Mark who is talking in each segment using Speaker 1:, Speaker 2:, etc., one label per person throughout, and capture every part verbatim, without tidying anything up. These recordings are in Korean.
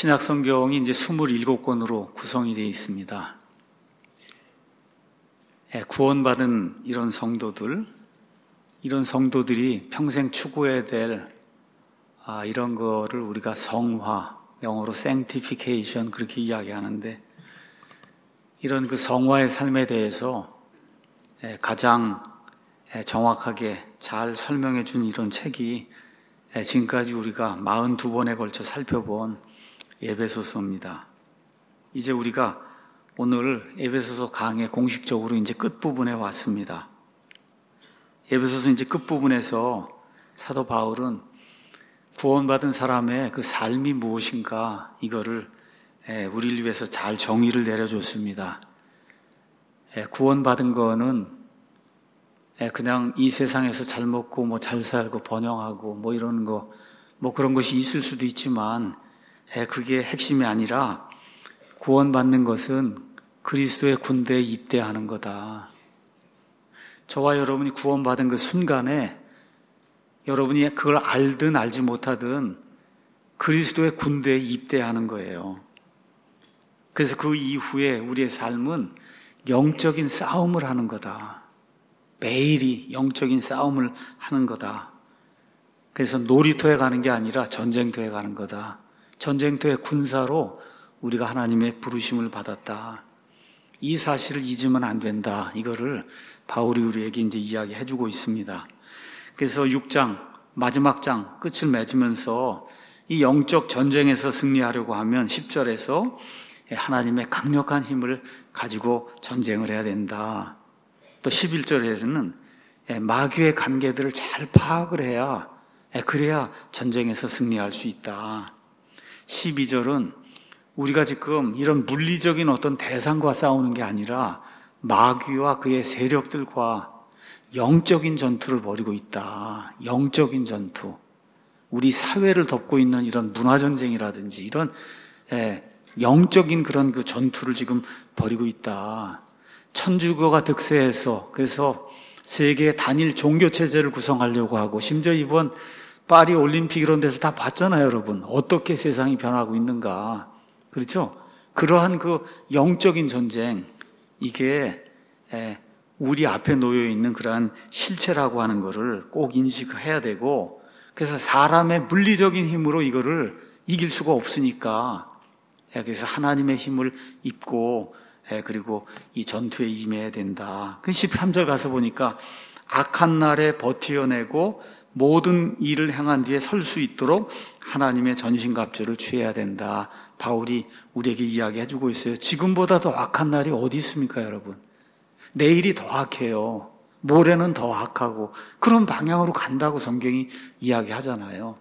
Speaker 1: 신약성경이 이제 이십칠 권으로 구성이 되어 있습니다. 구원받은 이런 성도들, 이런 성도들이 평생 추구해야 될 아, 이런 거를 우리가 성화, 영어로 sanctification 그렇게 이야기하는데, 이런 그 성화의 삶에 대해서 가장 정확하게 잘 설명해 준 이런 책이 지금까지 우리가 사십이 번에 걸쳐 살펴본 에베소서입니다. 이제 우리가 오늘 에베소서 강의 공식적으로 이제 끝부분에 왔습니다. 에베소서 이제 끝부분에서 사도 바울은 구원받은 사람의 그 삶이 무엇인가, 이거를 우리를 위해서 잘 정의를 내려줬습니다. 구원받은 거는 그냥 이 세상에서 잘 먹고 뭐 잘 살고 번영하고 뭐 이런 거, 뭐 그런 것이 있을 수도 있지만 그게 핵심이 아니라, 구원받는 것은 그리스도의 군대에 입대하는 거다. 저와 여러분이 구원받은 그 순간에 여러분이 그걸 알든 알지 못하든 그리스도의 군대에 입대하는 거예요. 그래서 그 이후에 우리의 삶은 영적인 싸움을 하는 거다. 매일이 영적인 싸움을 하는 거다. 그래서 놀이터에 가는 게 아니라 전쟁터에 가는 거다. 전쟁터의 군사로 우리가 하나님의 부르심을 받았다. 이 사실을 잊으면 안 된다. 이거를 바울이 우리에게 이제 이야기해 주고 있습니다. 그래서 육 장, 마지막 장 끝을 맺으면서 이 영적 전쟁에서 승리하려고 하면 십 절에서 하나님의 강력한 힘을 가지고 전쟁을 해야 된다. 또 십일 절에는 마귀의 관계들을 잘 파악을 해야, 그래야 전쟁에서 승리할 수 있다. 십이 절은 우리가 지금 이런 물리적인 어떤 대상과 싸우는 게 아니라 마귀와 그의 세력들과 영적인 전투를 벌이고 있다. 영적인 전투. 우리 사회를 덮고 있는 이런 문화전쟁이라든지 이런 영적인 그런 그 전투를 지금 벌이고 있다. 천주교가 득세해서 그래서 세계 단일 종교체제를 구성하려고 하고, 심지어 이번 파리 올림픽 이런 데서 다 봤잖아요, 여러분. 어떻게 세상이 변하고 있는가. 그렇죠? 그러한 그 영적인 전쟁, 이게 우리 앞에 놓여 있는 그러한 실체라고 하는 거를 꼭 인식해야 되고, 그래서 사람의 물리적인 힘으로 이거를 이길 수가 없으니까, 그래서 하나님의 힘을 입고 그리고 이 전투에 임해야 된다. 십삼 절 가서 보니까 악한 날에 버티어내고 모든 일을 행한 뒤에 설 수 있도록 하나님의 전신갑주를 취해야 된다. 바울이 우리에게 이야기해 주고 있어요. 지금보다 더 악한 날이 어디 있습니까, 여러분? 내일이 더 악해요. 모레는 더 악하고 그런 방향으로 간다고 성경이 이야기하잖아요.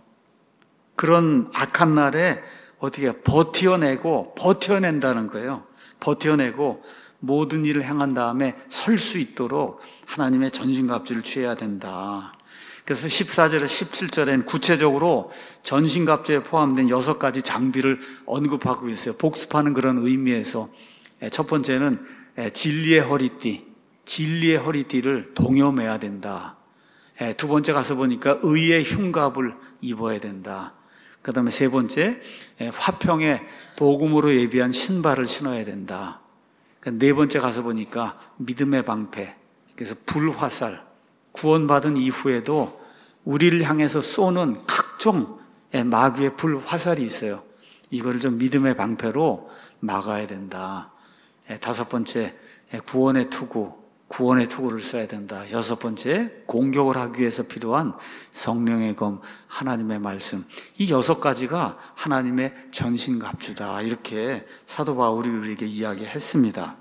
Speaker 1: 그런 악한 날에 어떻게 버텨내고 버텨낸다는 거예요. 버텨내고 모든 일을 행한 다음에 설 수 있도록 하나님의 전신갑주를 취해야 된다. 그래서 십사 절에 십칠 절엔 구체적으로 전신갑주에 포함된 여섯 가지 장비를 언급하고 있어요. 복습하는 그런 의미에서 첫 번째는 진리의 허리띠, 진리의 허리띠를 동여매야 된다. 두 번째 가서 보니까 의의 흉갑을 입어야 된다. 그 다음에 세 번째, 화평의 복음으로 예비한 신발을 신어야 된다. 네 번째 가서 보니까 믿음의 방패, 그래서 불화살, 구원받은 이후에도 우리를 향해서 쏘는 각종 마귀의 불화살이 있어요. 이걸 좀 믿음의 방패로 막아야 된다. 다섯 번째, 구원의 투구, 구원의 투구를 써야 된다. 여섯 번째, 공격을 하기 위해서 필요한 성령의 검, 하나님의 말씀. 이 여섯 가지가 하나님의 전신갑주다. 이렇게 사도 바울이 우리에게 이야기했습니다.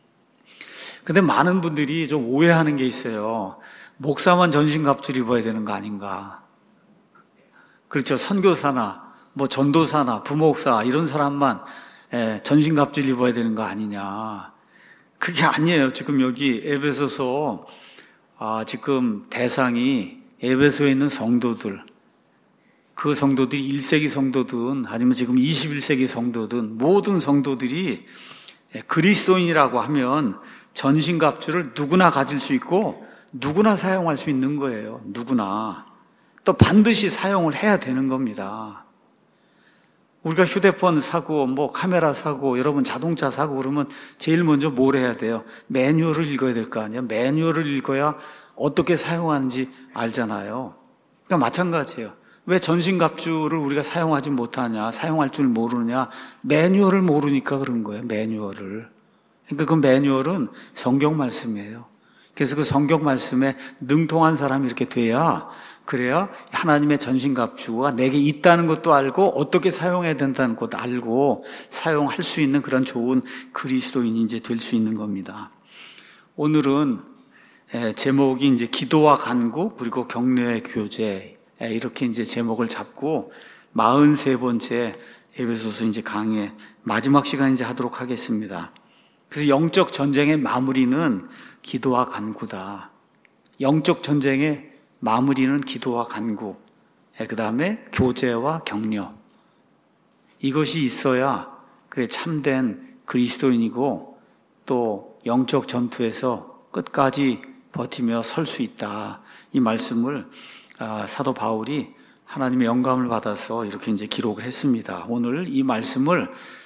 Speaker 1: 근데 많은 분들이 좀 오해하는 게 있어요. 목사만 전신갑주를 입어야 되는 거 아닌가. 그렇죠. 선교사나 뭐 전도사나 부목사 이런 사람만 전신갑주를 입어야 되는 거 아니냐. 그게 아니에요. 지금 여기 에베소서 아, 지금 대상이 에베소에 있는 성도들, 그 성도들이 일 세기 성도든 아니면 지금 이십일 세기 성도든 모든 성도들이 그리스도인이라고 하면 전신갑주를 누구나 가질 수 있고 누구나 사용할 수 있는 거예요. 누구나. 또 반드시 사용을 해야 되는 겁니다. 우리가 휴대폰 사고, 뭐 카메라 사고, 여러분 자동차 사고 그러면 제일 먼저 뭘 해야 돼요? 매뉴얼을 읽어야 될 거 아니에요? 매뉴얼을 읽어야 어떻게 사용하는지 알잖아요. 그러니까 마찬가지예요. 왜 전신갑주를 우리가 사용하지 못하냐? 사용할 줄 모르느냐? 매뉴얼을 모르니까 그런 거예요. 매뉴얼을. 그러니까 그 매뉴얼은 성경 말씀이에요. 그래서 그 성경 말씀에 능통한 사람이 이렇게 돼야, 그래야 하나님의 전신갑주가 내게 있다는 것도 알고 어떻게 사용해야 된다는 것도 알고 사용할 수 있는 그런 좋은 그리스도인이 이제 될 수 있는 겁니다. 오늘은 제목이 이제 기도와 간구 그리고 격려의 교제, 이렇게 이제 제목을 잡고 사십삼 번째 에베소서 이제 강의 마지막 시간 이제 하도록 하겠습니다. 그래서 영적 전쟁의 마무리는 기도와 간구다. 영적 전쟁의 마무리는 기도와 간구, 그 다음에 교제와 격려. 이것이 있어야 그래 참된 그리스도인이고 또 영적 전투에서 끝까지 버티며 설 수 있다. 이 말씀을 사도 바울이 하나님의 영감을 받아서 이렇게 이제 기록을 했습니다. 오늘 이 말씀을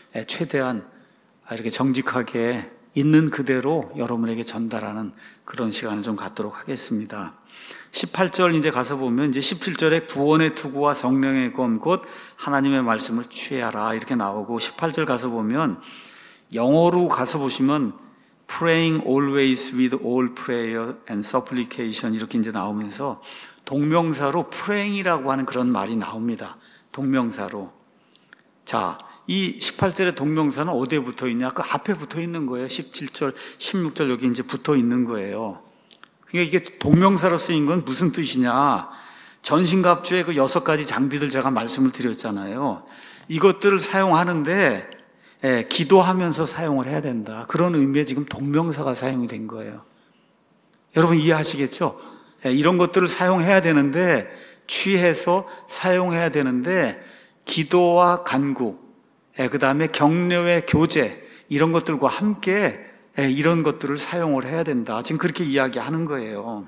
Speaker 1: 최대한 이렇게 정직하게 있는 그대로 여러분에게 전달하는 그런 시간을 좀 갖도록 하겠습니다. 십팔 절 이제 가서 보면 이제 십칠 절에 구원의 투구와 성령의 검 곧 하나님의 말씀을 취하라 이렇게 나오고, 십팔 절 가서 보면 영어로 가서 보시면 praying always with all prayer and supplication 이렇게 이제 나오면서 동명사로 praying이라고 하는 그런 말이 나옵니다. 동명사로. 자, 이 십팔 절의 동명사는 어디에 붙어 있냐? 그 앞에 붙어 있는 거예요. 십칠 절, 십육 절 여기 이제 붙어 있는 거예요. 그러니까 이게 동명사로 쓰인 건 무슨 뜻이냐? 전신갑주의 그 여섯 가지 장비들 제가 말씀을 드렸잖아요. 이것들을 사용하는데 예, 기도하면서 사용을 해야 된다. 그런 의미에 지금 동명사가 사용이 된 거예요. 여러분 이해하시겠죠? 예, 이런 것들을 사용해야 되는데, 취해서 사용해야 되는데 기도와 간구, 예, 그 다음에 격려의 교제, 이런 것들과 함께 예, 이런 것들을 사용을 해야 된다. 지금 그렇게 이야기하는 거예요.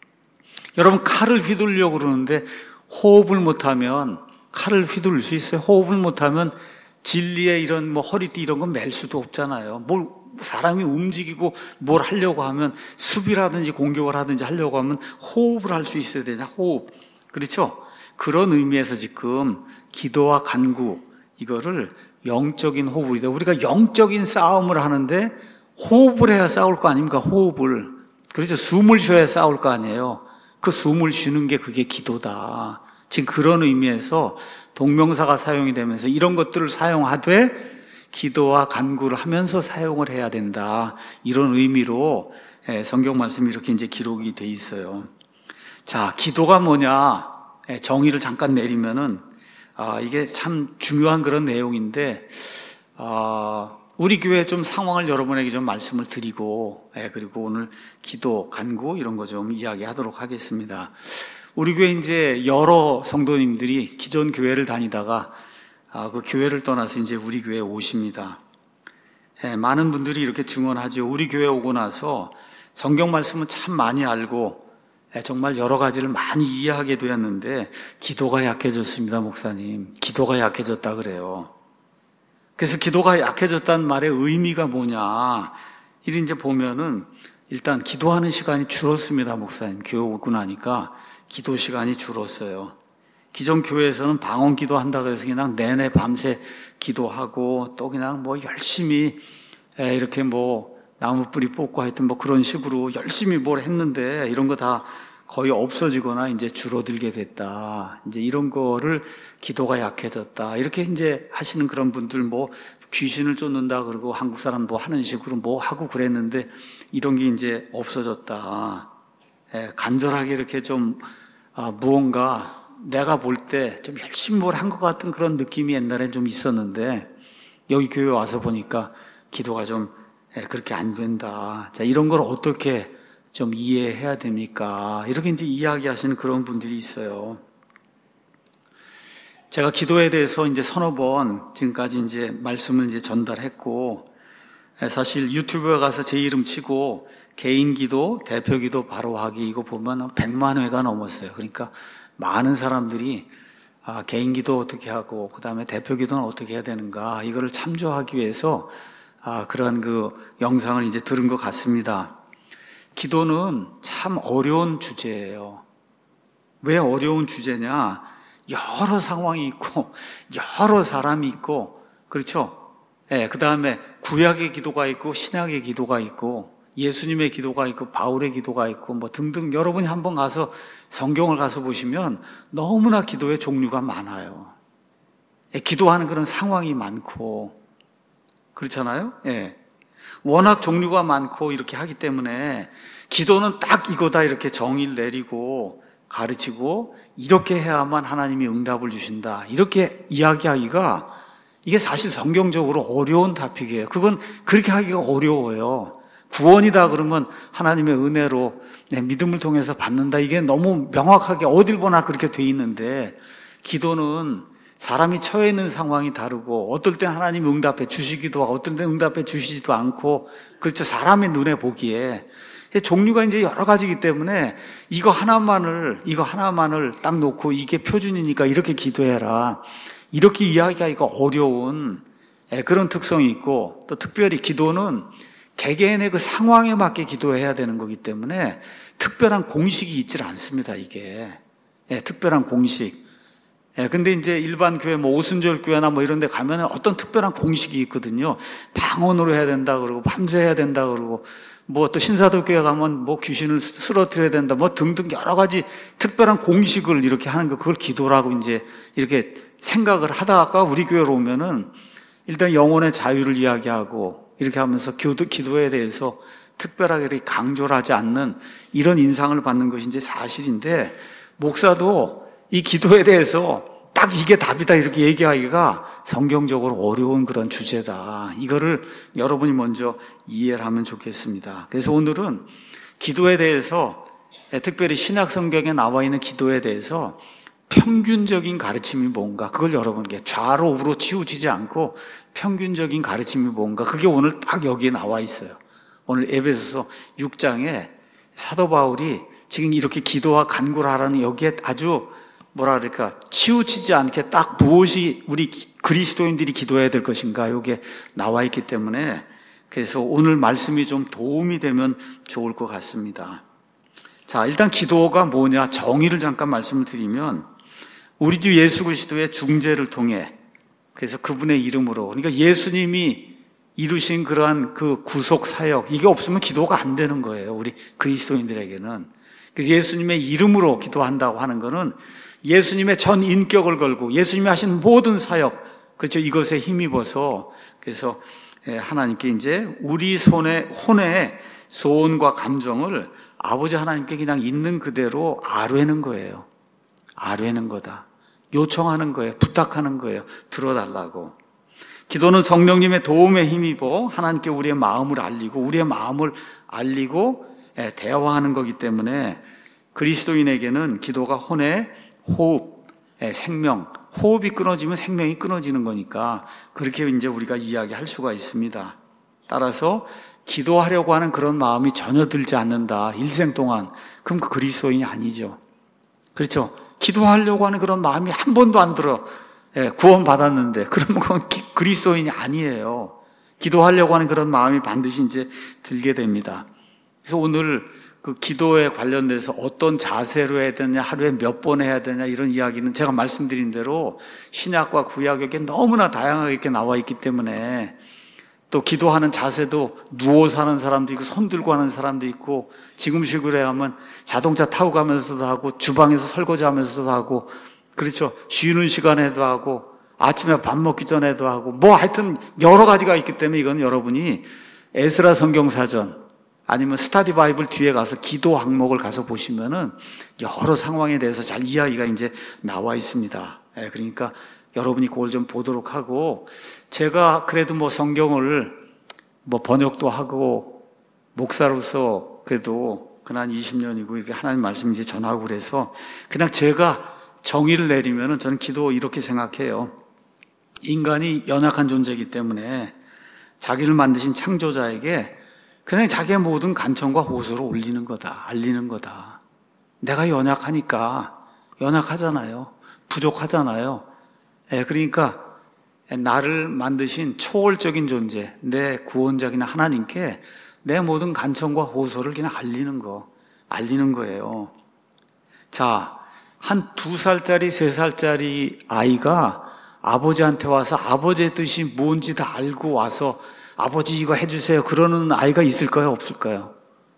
Speaker 1: 여러분 칼을 휘두르려고 그러는데 호흡을 못하면 칼을 휘두를 수 있어요? 호흡을 못하면 진리의 이런 뭐 허리띠 이런 건 맬 수도 없잖아요. 뭘 사람이 움직이고 뭘 하려고 하면 수비라든지 공격을 하든지 하려고 하면 호흡을 할 수 있어야 되잖아요. 호흡. 그렇죠? 그런 의미에서 지금 기도와 간구, 이거를 영적인 호흡이다. 우리가 영적인 싸움을 하는데 호흡을 해야 싸울 거 아닙니까? 호흡을. 그렇죠? 숨을 쉬어야 싸울 거 아니에요. 그 숨을 쉬는 게 그게 기도다. 지금 그런 의미에서 동명사가 사용이 되면서 이런 것들을 사용하되 기도와 간구를 하면서 사용을 해야 된다. 이런 의미로 성경 말씀이 이렇게 이제 기록이 돼 있어요. 자, 기도가 뭐냐? 정의를 잠깐 내리면은 아, 이게 참 중요한 그런 내용인데, 아, 우리 교회 좀 상황을 여러분에게 좀 말씀을 드리고, 예, 그리고 오늘 기도, 간구 이런 거 좀 이야기하도록 하겠습니다. 우리 교회 이제 여러 성도님들이 기존 교회를 다니다가 아, 그 교회를 떠나서 이제 우리 교회에 오십니다. 예, 많은 분들이 이렇게 증언하죠. 우리 교회 오고 나서 성경 말씀은 참 많이 알고 정말 여러 가지를 많이 이해하게 되었는데 기도가 약해졌습니다, 목사님. 기도가 약해졌다 그래요. 그래서 기도가 약해졌다는 말의 의미가 뭐냐? 이리 이제 보면은 일단 기도하는 시간이 줄었습니다, 목사님. 교회 오고 나니까 기도 시간이 줄었어요. 기존 교회에서는 방언 기도한다고 해서 그냥 내내 밤새 기도하고 또 그냥 뭐 열심히 이렇게 뭐 나무 뿌리 뽑고 하여튼 뭐 그런 식으로 열심히 뭘 했는데 이런 거 다 거의 없어지거나 이제 줄어들게 됐다. 이제 이런 거를 기도가 약해졌다. 이렇게 이제 하시는 그런 분들 뭐 귀신을 쫓는다 그러고 한국 사람 뭐 하는 식으로 뭐 하고 그랬는데 이런 게 이제 없어졌다. 예, 간절하게 이렇게 좀 아, 무언가 내가 볼 때 좀 열심히 뭘 한 것 같은 그런 느낌이 옛날엔 좀 있었는데 여기 교회 와서 보니까 기도가 좀 예, 그렇게 안 된다. 자, 이런 걸 어떻게 좀 이해해야 됩니까? 이렇게 이제 이야기하시는 그런 분들이 있어요. 제가 기도에 대해서 이제 서너 번 지금까지 이제 말씀을 이제 전달했고, 사실 유튜브에 가서 제 이름 치고 개인 기도, 대표 기도 바로 하기 이거 보면 백만 회가 넘었어요. 그러니까 많은 사람들이 아, 개인 기도 어떻게 하고 그 다음에 대표 기도는 어떻게 해야 되는가 이거를 참조하기 위해서 아, 그런 그 영상을 이제 들은 것 같습니다. 기도는 참 어려운 주제예요. 왜 어려운 주제냐? 여러 상황이 있고 여러 사람이 있고 그렇죠? 예, 그 다음에 구약의 기도가 있고 신약의 기도가 있고 예수님의 기도가 있고 바울의 기도가 있고 뭐 등등 여러분이 한번 가서 성경을 가서 보시면 너무나 기도의 종류가 많아요. 예, 기도하는 그런 상황이 많고 그렇잖아요. 예, 워낙 종류가 많고 이렇게 하기 때문에 기도는 딱 이거다 이렇게 정의를 내리고 가르치고 이렇게 해야만 하나님이 응답을 주신다 이렇게 이야기하기가 이게 사실 성경적으로 어려운 토픽이에요. 그건 그렇게 하기가 어려워요. 구원이다 그러면 하나님의 은혜로 믿음을 통해서 받는다 이게 너무 명확하게 어딜 보나 그렇게 돼 있는데 기도는 사람이 처해 있는 상황이 다르고 어떨 때 하나님이 응답해 주시기도 하고 어떨 때 응답해 주시지도 않고 그렇죠. 사람의 눈에 보기에 종류가 이제 여러 가지이기 때문에 이거 하나만을 이거 하나만을 딱 놓고 이게 표준이니까 이렇게 기도해라 이렇게 이야기하기가 어려운 그런 특성이 있고 또 특별히 기도는 개개인의 그 상황에 맞게 기도해야 되는 거기 때문에 특별한 공식이 있질 않습니다. 이게 예, 특별한 공식. 예, 근데 이제 일반 교회 뭐 오순절 교회나 뭐 이런 데 가면 어떤 특별한 공식이 있거든요. 방언으로 해야 된다 그러고 밤새 해야 된다 그러고 뭐 또 신사도 교회 가면 뭐 귀신을 쓰러뜨려야 된다 뭐 등등 여러 가지 특별한 공식을 이렇게 하는 거 그걸 기도라고 이제 이렇게 생각을 하다가 우리 교회로 오면은 일단 영혼의 자유를 이야기하고 이렇게 하면서 기도, 기도에 대해서 특별하게 이렇게 강조를 하지 않는 이런 인상을 받는 것이 이제 사실인데 목사도 이 기도에 대해서 딱 이게 답이다 이렇게 얘기하기가 성경적으로 어려운 그런 주제다. 이거를 여러분이 먼저 이해를 하면 좋겠습니다. 그래서 오늘은 기도에 대해서 특별히 신약 성경에 나와 있는 기도에 대해서 평균적인 가르침이 뭔가 그걸 여러분께 좌로 우로 치우치지 않고 평균적인 가르침이 뭔가 그게 오늘 딱 여기에 나와 있어요. 오늘 에베소서 육 장에 사도 바울이 지금 이렇게 기도와 간구를 하라는 여기에 아주 뭐라 그럴까 치우치지 않게 딱 무엇이 우리 그리스도인들이 기도해야 될 것인가 여기에 나와 있기 때문에 그래서 오늘 말씀이 좀 도움이 되면 좋을 것 같습니다. 자, 일단 기도가 뭐냐 정의를 잠깐 말씀을 드리면 우리 주 예수 그리스도의 중재를 통해 그래서 그분의 이름으로 그러니까 예수님이 이루신 그러한 그 구속 사역 이게 없으면 기도가 안 되는 거예요. 우리 그리스도인들에게는. 그래서 예수님의 이름으로 기도한다고 하는 거는 예수님의 전 인격을 걸고 예수님이 하신 모든 사역 그렇죠. 이것에 힘입어서 그래서 하나님께 이제 우리 손에 혼의 소원과 감정을 아버지 하나님께 그냥 있는 그대로 아뢰는 거예요. 아뢰는 거다. 요청하는 거예요. 부탁하는 거예요. 들어달라고. 기도는 성령님의 도움에 힘입어 하나님께 우리의 마음을 알리고 우리의 마음을 알리고 대화하는 거기 때문에 그리스도인에게는 기도가 혼의 호흡, 생명, 호흡이 끊어지면 생명이 끊어지는 거니까 그렇게 이제 우리가 이야기할 수가 있습니다. 따라서 기도하려고 하는 그런 마음이 전혀 들지 않는다. 일생 동안. 그럼 그 그리스도인이 아니죠. 그렇죠. 기도하려고 하는 그런 마음이 한 번도 안 들어. 예, 구원 받았는데. 그러면 그건 그리스도인이 아니에요. 기도하려고 하는 그런 마음이 반드시 이제 들게 됩니다. 그래서 오늘 그 기도에 관련돼서 어떤 자세로 해야 되냐, 하루에 몇 번 해야 되냐, 이런 이야기는 제가 말씀드린 대로 신약과 구약에 너무나 다양하게 이렇게 나와 있기 때문에 또 기도하는 자세도 누워서 하는 사람도 있고 손 들고 하는 사람도 있고 지금식으로 하면 자동차 타고 가면서도 하고 주방에서 설거지 하면서도 하고 그렇죠. 쉬는 시간에도 하고 아침에 밥 먹기 전에도 하고 뭐 하여튼 여러 가지가 있기 때문에 이건 여러분이 에스라 성경사전 아니면 스타디 바이블 뒤에 가서 기도 항목을 가서 보시면은 여러 상황에 대해서 잘 이야기가 이제 나와 있습니다. 예, 그러니까 여러분이 그걸 좀 보도록 하고 제가 그래도 뭐 성경을 뭐 번역도 하고 목사로서 그래도 그난 이십 년이고 이렇게 하나님 말씀 이제 전하고 그래서 그냥 제가 정의를 내리면은 저는 기도 이렇게 생각해요. 인간이 연약한 존재이기 때문에 자기를 만드신 창조자에게 그냥 자기의 모든 간청과 호소를 올리는 거다. 알리는 거다. 내가 연약하니까 연약하잖아요. 부족하잖아요. 예, 그러니까 나를 만드신 초월적인 존재, 내 구원자인 하나님께 내 모든 간청과 호소를 그냥 알리는 거, 알리는 거예요. 자, 한 두 살짜리, 세 살짜리 아이가 아버지한테 와서 아버지의 뜻이 뭔지 다 알고 와서 아버지 이거 해주세요 그러는 아이가 있을까요? 없을까요?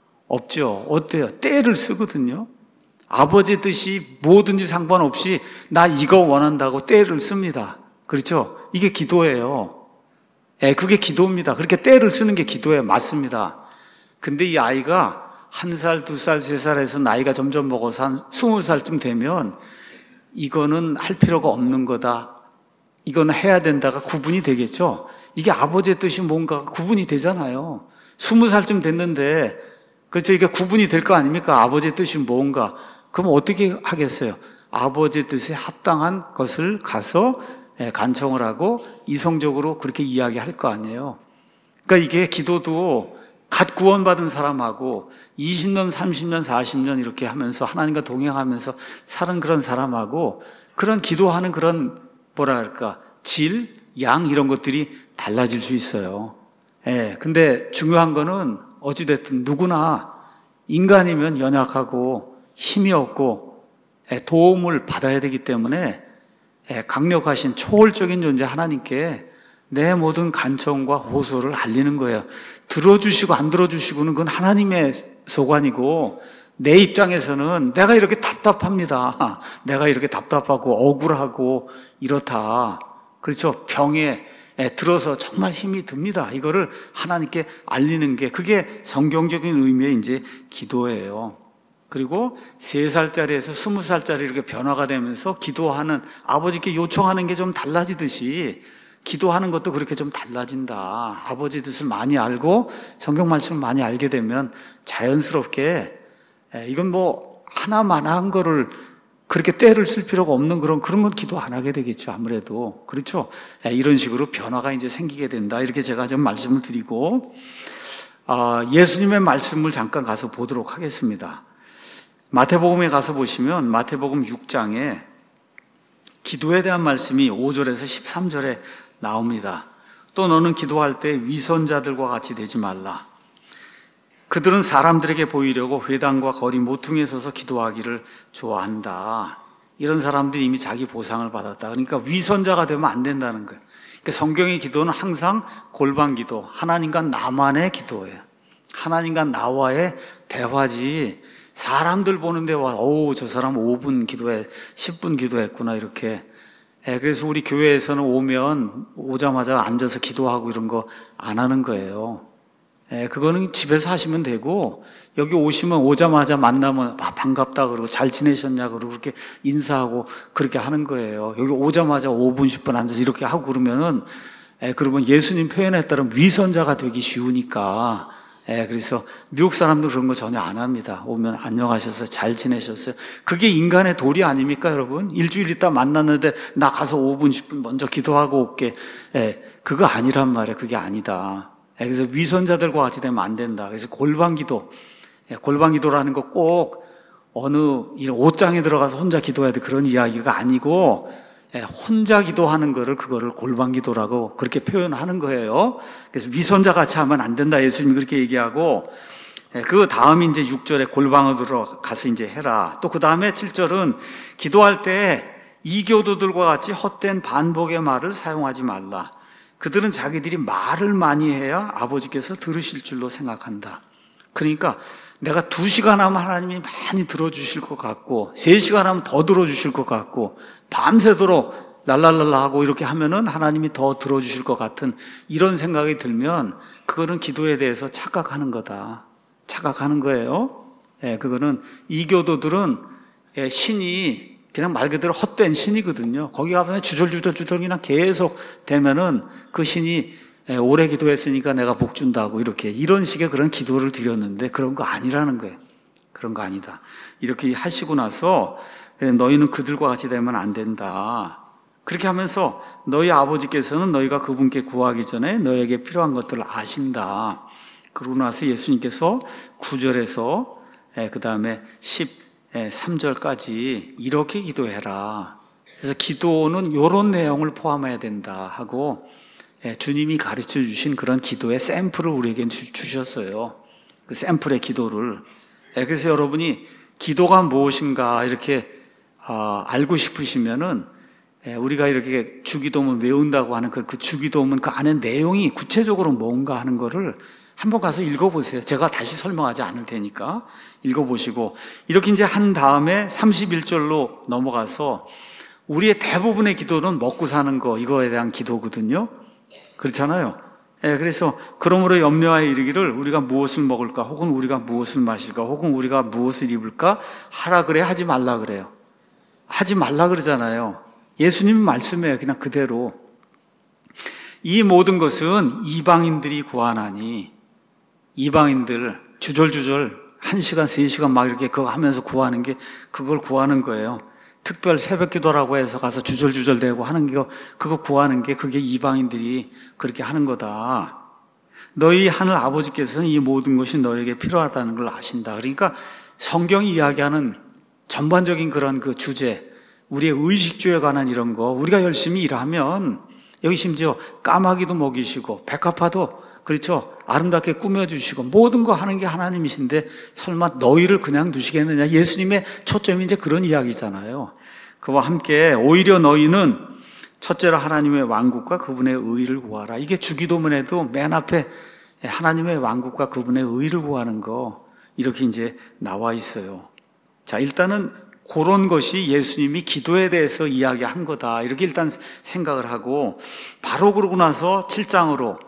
Speaker 1: 없죠. 어때요? 떼를 쓰거든요. 아버지의 뜻이 뭐든지 상관없이 나 이거 원한다고 떼를 씁니다. 그렇죠? 이게 기도예요. 예, 그게 기도입니다. 그렇게 떼를 쓰는 게 기도예요. 맞습니다. 근데 이 아이가 한 살, 두 살, 세 살에서 나이가 점점 먹어서 한 스무 살쯤 되면 이거는 할 필요가 없는 거다. 이거는 해야 된다가 구분이 되겠죠. 이게 아버지의 뜻이 뭔가 구분이 되잖아요. 스무 살쯤 됐는데, 그렇죠. 이게 구분이 될 거 아닙니까? 아버지의 뜻이 뭔가. 그럼 어떻게 하겠어요? 아버지의 뜻에 합당한 것을 가서 간청을 하고 이성적으로 그렇게 이야기할 거 아니에요. 그러니까 이게 기도도 갓 구원받은 사람하고 이십 년, 삼십 년, 사십 년 이렇게 하면서 하나님과 동행하면서 사는 그런 사람하고 그런 기도하는 그런 뭐랄까 질, 양 이런 것들이 달라질 수 있어요. 예, 근데 중요한 거는 어찌됐든 누구나 인간이면 연약하고 힘이 없고 도움을 받아야 되기 때문에 강력하신 초월적인 존재 하나님께 내 모든 간청과 호소를 알리는 거예요. 들어주시고 안 들어주시고는 그건 하나님의 소관이고 내 입장에서는 내가 이렇게 답답합니다. 내가 이렇게 답답하고 억울하고 이렇다. 그렇죠? 병에 들어서 정말 힘이 듭니다. 이거를 하나님께 알리는 게 그게 성경적인 의미의 이제 기도예요. 그리고 세 살짜리에서 스무 살짜리 이렇게 변화가 되면서 기도하는 아버지께 요청하는 게 좀 달라지듯이 기도하는 것도 그렇게 좀 달라진다. 아버지 뜻을 많이 알고 성경 말씀을 많이 알게 되면 자연스럽게 이건 뭐 하나만한 거를 그렇게 때를 쓸 필요가 없는 그런 그런 건 기도 안 하게 되겠죠. 아무래도 그렇죠. 이런 식으로 변화가 이제 생기게 된다. 이렇게 제가 좀 말씀을 드리고 예수님의 말씀을 잠깐 가서 보도록 하겠습니다. 마태복음에 가서 보시면 마태복음 육 장에 기도에 대한 말씀이 오 절에서 십삼 절에 나옵니다. 또 너는 기도할 때 위선자들과 같이 되지 말라. 그들은 사람들에게 보이려고 회당과 거리 모퉁이에 서서 기도하기를 좋아한다. 이런 사람들이 이미 자기 보상을 받았다. 그러니까 위선자가 되면 안 된다는 거예요. 그러니까 성경의 기도는 항상 골방 기도, 하나님과 나만의 기도예요. 하나님과 나와의 대화지 사람들 보는데 와, 오, 저 사람 오 분 기도해, 십 분 기도했구나 이렇게. 예, 그래서 우리 교회에서는 오면 오자마자 앉아서 기도하고 이런 거 안 하는 거예요. 예, 그거는 집에서 하시면 되고 여기 오시면 오자마자 만나면 아, 반갑다 그러고 잘 지내셨냐 그러고 그렇게 인사하고 그렇게 하는 거예요. 여기 오자마자 오 분, 십 분 앉아서 이렇게 하고 그러면은 예, 그러면 예수님 표현에 따른 위선자가 되기 쉬우니까 예, 그래서 미국 사람들 그런 거 전혀 안 합니다. 오면 안녕하셨어요? 잘 지내셨어요? 그게 인간의 도리 아닙니까, 여러분? 일주일 있다 만났는데 나 가서 오 분, 십 분 먼저 기도하고 올게. 예, 그거 아니란 말이에요. 그게 아니다. 예, 그래서 위선자들과 같이 되면 안 된다. 그래서 골방 기도, 예, 골방 기도라는 거 꼭 어느 이런 옷장에 들어가서 혼자 기도해야 돼. 그런 이야기가 아니고 예, 혼자 기도하는 거를 그거를 골방 기도라고 그렇게 표현하는 거예요. 그래서 위선자 같이 하면 안 된다. 예수님이 그렇게 얘기하고 예, 그 다음이 이제 육 절에 골방으로 들어가서 이제 해라. 또 그 다음에 칠 절은 기도할 때 이교도들과 같이 헛된 반복의 말을 사용하지 말라. 그들은 자기들이 말을 많이 해야 아버지께서 들으실 줄로 생각한다. 그러니까 내가 두 시간 하면 하나님이 많이 들어주실 것 같고 세 시간 하면 더 들어주실 것 같고 밤새도록 랄랄랄라 하고 이렇게 하면은 하나님이 더 들어주실 것 같은 이런 생각이 들면 그거는 기도에 대해서 착각하는 거다. 착각하는 거예요. 예, 그거는 이교도들은 예, 신이 그냥 말 그대로 헛된 신이거든요. 거기 가면 주절주절주절 그냥 계속 되면은 그 신이 예, 오래 기도했으니까 내가 복 준다고 이렇게 이런 식의 그런 기도를 드렸는데 그런 거 아니라는 거예요. 그런 거 아니다. 이렇게 하시고 나서 너희는 그들과 같이 되면 안 된다. 그렇게 하면서 너희 아버지께서는 너희가 그분께 구하기 전에 너희에게 필요한 것들을 아신다. 그러고 나서 예수님께서 구 절에서 그 다음에 십삼 절까지 이렇게 기도해라. 그래서 기도는 이런 내용을 포함해야 된다 하고 주님이 가르쳐 주신 그런 기도의 샘플을 우리에게 주셨어요. 그 샘플의 기도를. 그래서 여러분이 기도가 무엇인가 이렇게 알고 싶으시면은 우리가 이렇게 주기도문 외운다고 하는 그, 그 주기도문 그 안에 내용이 구체적으로 뭔가 하는 거를 한번 가서 읽어보세요. 제가 다시 설명하지 않을 테니까 읽어보시고 이렇게 이제 한 다음에 삼십일 절로 넘어가서 우리의 대부분의 기도는 먹고 사는 거 이거에 대한 기도거든요. 그렇잖아요. 예, 그래서 그러므로 염려하여 이르기를 우리가 무엇을 먹을까 혹은 우리가 무엇을 마실까 혹은 우리가 무엇을 입을까 하라 그래 하지 말라 그래요. 하지 말라 그러잖아요. 예수님 말씀이에요. 그냥 그대로. 이 모든 것은 이방인들이 구하나니 이방인들 주절주절 한 시간, 세 시간 막 이렇게 그거 하면서 구하는 게 그걸 구하는 거예요. 특별 새벽 기도라고 해서 가서 주절주절 대고 하는 게 그거 구하는 게 그게 이방인들이 그렇게 하는 거다. 너희 하늘 아버지께서는 이 모든 것이 너에게 필요하다는 걸 아신다. 그러니까 성경이 이야기하는 전반적인 그런 그 주제, 우리의 의식주에 관한 이런 거, 우리가 열심히 일하면 여기 심지어 까마귀도 먹이시고 백합화도 그렇죠. 아름답게 꾸며주시고 모든 거 하는 게 하나님이신데 설마 너희를 그냥 두시겠느냐. 예수님의 초점이 이제 그런 이야기잖아요. 그와 함께 오히려 너희는 첫째로 하나님의 왕국과 그분의 의를 구하라. 이게 주기도문에도 맨 앞에 하나님의 왕국과 그분의 의를 구하는 거 이렇게 이제 나와 있어요. 자, 일단은 그런 것이 예수님이 기도에 대해서 이야기한 거다. 이렇게 일단 생각을 하고 바로 그러고 나서 칠 장으로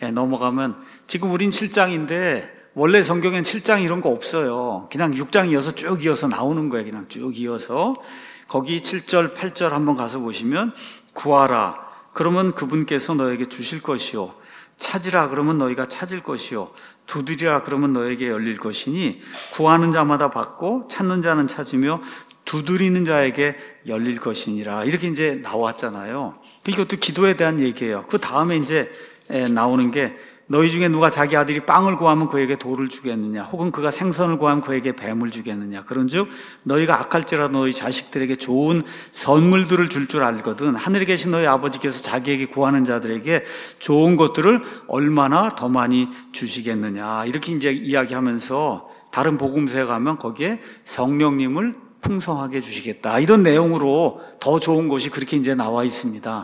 Speaker 1: 넘어가면 지금 우린 칠 장인데 원래 성경엔 칠 장 이런 거 없어요. 그냥 육 장 이어서 쭉 이어서 나오는 거예요. 그냥 쭉 이어서. 거기 칠 절, 팔 절 한번 가서 보시면 구하라. 그러면 그분께서 너에게 주실 것이요. 찾으라. 그러면 너희가 찾을 것이요. 두드리라. 그러면 너에게 열릴 것이니 구하는 자마다 받고 찾는 자는 찾으며 두드리는 자에게 열릴 것이니라. 이렇게 이제 나왔잖아요. 이것도 기도에 대한 얘기예요. 그 다음에 이제 나오는 게 너희 중에 누가 자기 아들이 빵을 구하면 그에게 돌을 주겠느냐 혹은 그가 생선을 구하면 그에게 뱀을 주겠느냐. 그런즉 너희가 악할지라도 너희 자식들에게 좋은 선물들을 줄 줄 알거든 하늘에 계신 너희 아버지께서 자기에게 구하는 자들에게 좋은 것들을 얼마나 더 많이 주시겠느냐. 이렇게 이제 이야기하면서 다른 복음서에 가면 거기에 성령님을 풍성하게 주시겠다. 이런 내용으로 더 좋은 것이 그렇게 이제 나와 있습니다.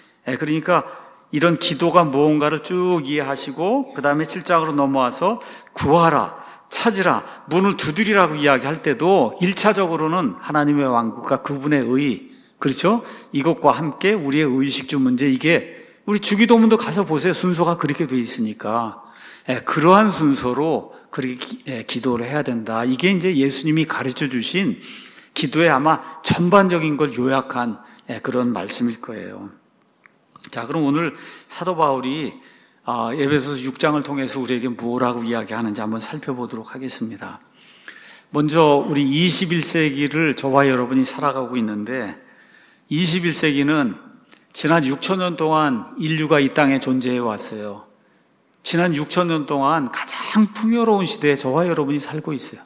Speaker 1: 그러니까 이런 기도가 무언가를 쭉 이해하시고 그 다음에 칠 장으로 넘어와서 구하라, 찾으라, 문을 두드리라고 이야기할 때도 일 차적으로는 하나님의 왕국과 그분의 의, 그렇죠? 이것과 함께 우리의 의식주 문제, 이게 우리 주기도문도 가서 보세요. 순서가 그렇게 돼 있으니까 그러한 순서로 그렇게 기도를 해야 된다. 이게 이제 예수님이 가르쳐 주신 기도의 아마 전반적인 걸 요약한 그런 말씀일 거예요. 자, 그럼 오늘 사도 바울이 에베소서 육 장을 통해서 우리에게 무엇라고 이야기하는지 한번 살펴보도록 하겠습니다. 먼저 우리 이십일 세기를 저와 여러분이 살아가고 있는데 이십일 세기는 지난 육천 년 동안 인류가 이 땅에 존재해 왔어요. 지난 육천 년 동안 가장 풍요로운 시대에 저와 여러분이 살고 있어요.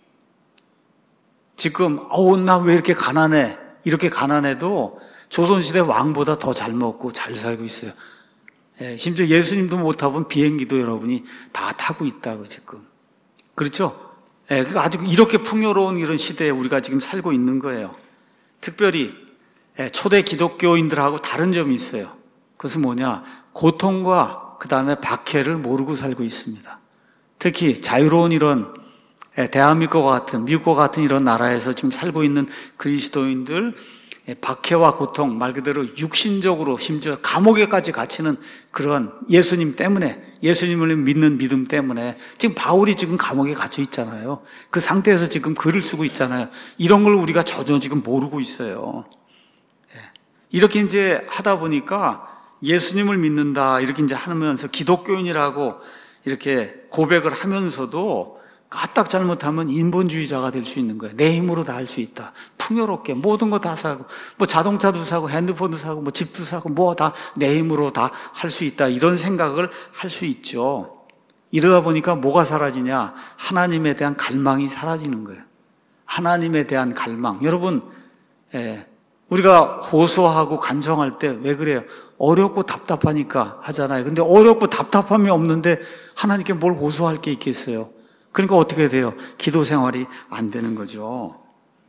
Speaker 1: 지금 어우 나 왜 이렇게 가난해? 이렇게 가난해도 조선시대 왕보다 더 잘 먹고 잘 살고 있어요. 예, 심지어 예수님도 못 타본 비행기도 여러분이 다 타고 있다고 지금. 그렇죠? 예, 그러니까 아주 이렇게 풍요로운 이런 시대에 우리가 지금 살고 있는 거예요. 특별히 예, 초대 기독교인들하고 다른 점이 있어요. 그것은 뭐냐? 고통과 그 다음에 박해를 모르고 살고 있습니다. 특히 자유로운 이런 예, 대한민국과 같은 미국과 같은 이런 나라에서 지금 살고 있는 그리스도인들 박해와 고통, 말 그대로 육신적으로 심지어 감옥에까지 갇히는 그런 예수님 때문에, 예수님을 믿는 믿음 때문에 지금 바울이 지금 감옥에 갇혀 있잖아요. 그 상태에서 지금 글을 쓰고 있잖아요. 이런 걸 우리가 전혀 지금 모르고 있어요. 이렇게 이제 하다 보니까 예수님을 믿는다 이렇게 이제 하면서 기독교인이라고 이렇게 고백을 하면서도 까딱 잘못하면 인본주의자가 될 수 있는 거예요. 내 힘으로 다 할 수 있다. 풍요롭게 모든 거 다 사고, 뭐 자동차도 사고, 핸드폰도 사고, 뭐 집도 사고, 뭐 다 내 힘으로 다 할 수 있다. 이런 생각을 할 수 있죠. 이러다 보니까 뭐가 사라지냐? 하나님에 대한 갈망이 사라지는 거예요. 하나님에 대한 갈망. 여러분, 예, 우리가 호소하고 간청할 때 왜 그래요? 어렵고 답답하니까 하잖아요. 근데 어렵고 답답함이 없는데 하나님께 뭘 호소할 게 있겠어요? 그러니까 어떻게 돼요? 기도 생활이 안 되는 거죠.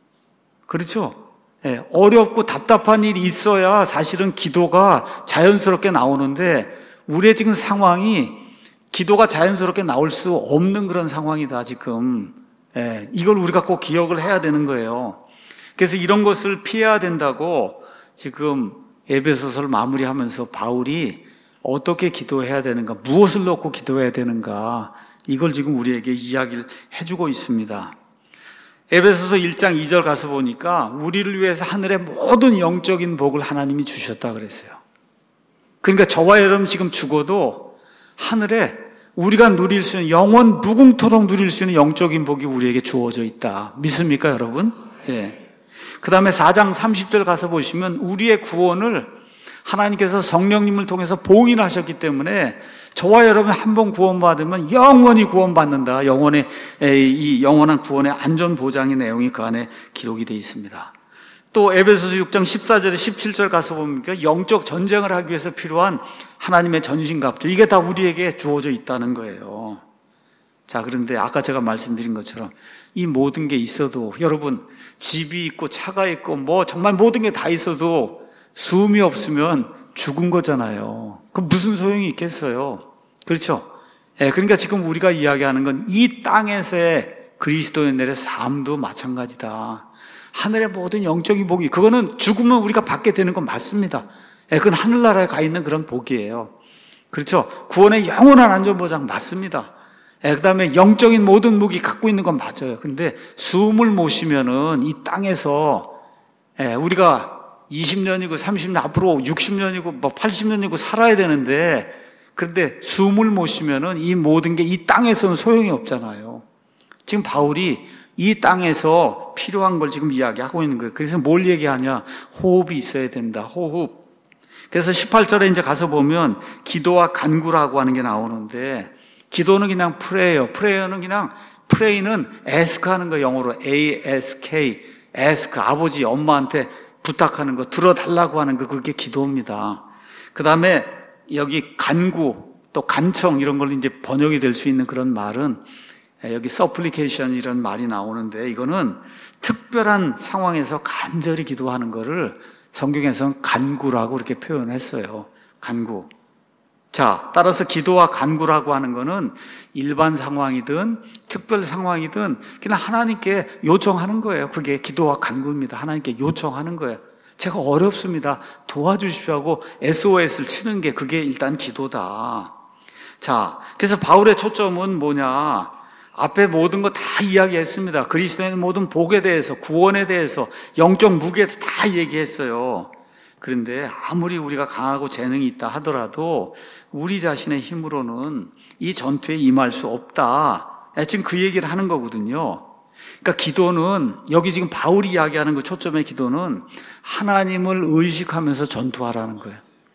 Speaker 1: 그렇죠? 예, 어렵고 답답한 일이 있어야 사실은 기도가 자연스럽게 나오는데 우리의 지금 상황이 기도가 자연스럽게 나올 수 없는 그런 상황이다 지금. 예, 이걸 우리가 꼭 기억을 해야 되는 거예요. 그래서 이런 것을 피해야 된다고 지금 에베소서를 마무리하면서 바울이 어떻게 기도해야 되는가, 무엇을 놓고 기도해야 되는가, 이걸 지금 우리에게 이야기를 해주고 있습니다. 에베소서 일 장 이 절 가서 보니까 우리를 위해서 하늘의 모든 영적인 복을 하나님이 주셨다 그랬어요. 그러니까 저와 여러분 지금 죽어도 하늘에 우리가 누릴 수 있는, 영원 무궁토록 누릴 수 있는 영적인 복이 우리에게 주어져 있다. 믿습니까 여러분? 예. 그 다음에 사 장 삼십 절 가서 보시면 우리의 구원을 하나님께서 성령님을 통해서 봉인하셨기 때문에 저와 여러분 한 번 구원받으면 영원히 구원받는다. 영원의, 이 영원한 구원의 안전보장의 내용이 그 안에 기록이 되어 있습니다. 또 에베소서 육 장 십사 절에 십칠 절 가서 보니까 영적 전쟁을 하기 위해서 필요한 하나님의 전신갑주, 이게 다 우리에게 주어져 있다는 거예요. 자, 그런데 아까 제가 말씀드린 것처럼 이 모든 게 있어도, 여러분 집이 있고 차가 있고 뭐 정말 모든 게 다 있어도 숨이 없으면 죽은 거잖아요. 그럼 무슨 소용이 있겠어요? 그렇죠? 예, 그러니까 지금 우리가 이야기하는 건 이 땅에서의 그리스도인들의 삶도 마찬가지다. 하늘의 모든 영적인 복이, 그거는 죽으면 우리가 받게 되는 건 맞습니다. 예, 그건 하늘나라에 가 있는 그런 복이에요. 그렇죠? 구원의 영원한 안전보장 맞습니다. 예, 그 다음에 영적인 모든 무기 갖고 있는 건 맞아요. 근데 숨을 못 쉬면은 이 땅에서, 예, 우리가 이십 년이고 삼십 년, 앞으로 육십 년이고 뭐 팔십 년이고 살아야 되는데, 그런데 숨을 못 쉬면은 이 모든 게 이 땅에서는 소용이 없잖아요. 지금 바울이 이 땅에서 필요한 걸 지금 이야기하고 있는 거예요. 그래서 뭘 얘기하냐? 호흡이 있어야 된다. 호흡. 그래서 십팔 절에 이제 가서 보면 기도와 간구라고 하는 게 나오는데, 기도는 그냥 프레이어, 프레이어는 그냥, 프레이는 ask 하는 거, 영어로 에이 에스 케이, ask, 아버지, 엄마한테 부탁하는 거, 들어달라고 하는 거, 그게 기도입니다. 그 다음에 여기 간구, 또 간청, 이런 걸로 이제 번역이 될 수 있는 그런 말은, 여기 supplication 이런 말이 나오는데, 이거는 특별한 상황에서 간절히 기도하는 거를 성경에서는 간구라고 이렇게 표현했어요. 간구. 자, 따라서 기도와 간구라고 하는 거는 일반 상황이든 특별 상황이든 그냥 하나님께 요청하는 거예요. 그게 기도와 간구입니다. 하나님께 요청하는 거예요. 제가 어렵습니다. 도와주십시오 하고 에스오에스를 치는 게, 그게 일단 기도다. 자, 그래서 바울의 초점은 뭐냐? 앞에 모든 거 다 이야기했습니다. 그리스도의 모든 복에 대해서, 구원에 대해서, 영적 무게에 대해서 다 얘기했어요. 그런데 아무리 우리가 강하고 재능이 있다 하더라도 우리 자신의 힘으로는 이 전투에 임할 수 없다. 지금 그 얘기를 하는 거거든요. 그러니까 기도는, 여기 지금 바울이 이야기하는 그 초점의 기도는 하나님을 의식하면서 전투하라는 거예요.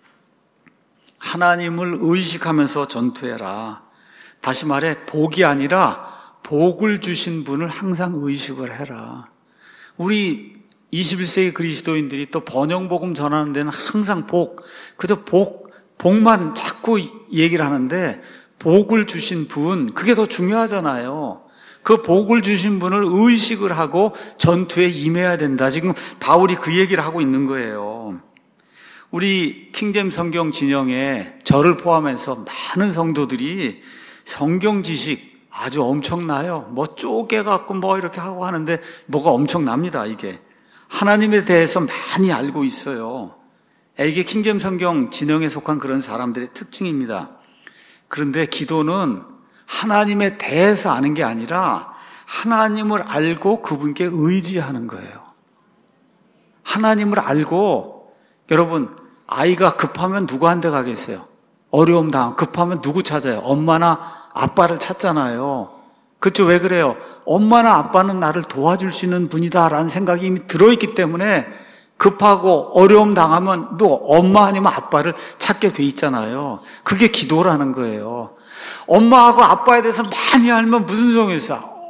Speaker 1: 하나님을 의식하면서 전투해라. 다시 말해, 복이 아니라 복을 주신 분을 항상 의식을 해라. 우리 이십일 세기 그리스도인들이 또 번영복음 전하는 데는 항상 복, 그저 복, 복만 자꾸 얘기를 하는데, 복을 주신 분, 그게 더 중요하잖아요. 그 복을 주신 분을 의식을 하고 전투에 임해야 된다. 지금 바울이 그 얘기를 하고 있는 거예요. 우리 킹제임 성경 진영에 저를 포함해서 많은 성도들이 성경 지식 아주 엄청나요. 뭐 쪼개갖고 뭐 이렇게 하고 하는데 뭐가 엄청납니다, 이게. 하나님에 대해서 많이 알고 있어요. 이게 킹제임 성경 진영에 속한 그런 사람들의 특징입니다. 그런데 기도는 하나님에 대해서 아는 게 아니라 하나님을 알고 그분께 의지하는 거예요. 하나님을 알고, 여러분, 아이가 급하면 누구한테 가겠어요? 어려움 당하면 급하면 누구 찾아요? 엄마나 아빠를 찾잖아요. 그렇죠? 왜 그래요? 엄마나 아빠는 나를 도와줄 수 있는 분이다라는 생각이 이미 들어있기 때문에 급하고 어려움 당하면 또 엄마 아니면 아빠를 찾게 돼 있잖아요. 그게 기도라는 거예요. 엄마하고 아빠에 대해서 많이 알면 무슨 소용이 있어?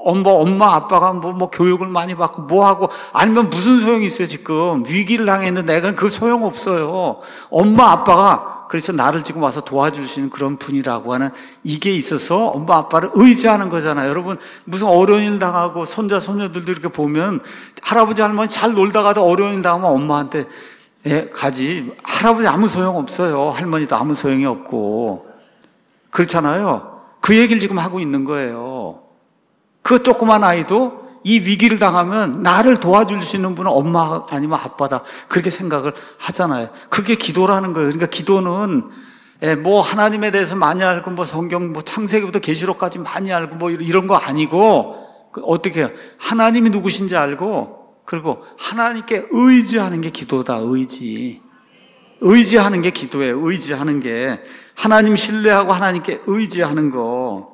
Speaker 1: 엄마, 엄마, 아빠가 뭐, 뭐, 교육을 많이 받고, 뭐 하고, 아니면 무슨 소용이 있어요, 지금. 위기를 당했는데 내가 그 소용없어요. 엄마, 아빠가, 그래서 나를 지금 와서 도와줄 수 있는 그런 분이라고 하는 이게 있어서 엄마, 아빠를 의지하는 거잖아요. 여러분, 무슨 어려운 일 당하고, 손자, 손녀들도 이렇게 보면, 할아버지, 할머니 잘 놀다가도 어려운 일 당하면 엄마한테 예, 가지. 할아버지 아무 소용 없어요. 할머니도 아무 소용이 없고. 그렇잖아요. 그 얘기를 지금 하고 있는 거예요. 그 조그만 아이도 이 위기를 당하면 나를 도와줄 수 있는 분은 엄마 아니면 아빠다. 그렇게 생각을 하잖아요. 그게 기도라는 거예요. 그러니까 기도는 뭐 하나님에 대해서 많이 알고 뭐 성경 뭐 창세기부터 계시록까지 많이 알고 뭐 이런 거 아니고 어떻게 해요? 하나님이 누구신지 알고 그리고 하나님께 의지하는 게 기도다. 의지. 의지하는 게 기도예요. 의지하는 게 하나님 신뢰하고 하나님께 의지하는 거.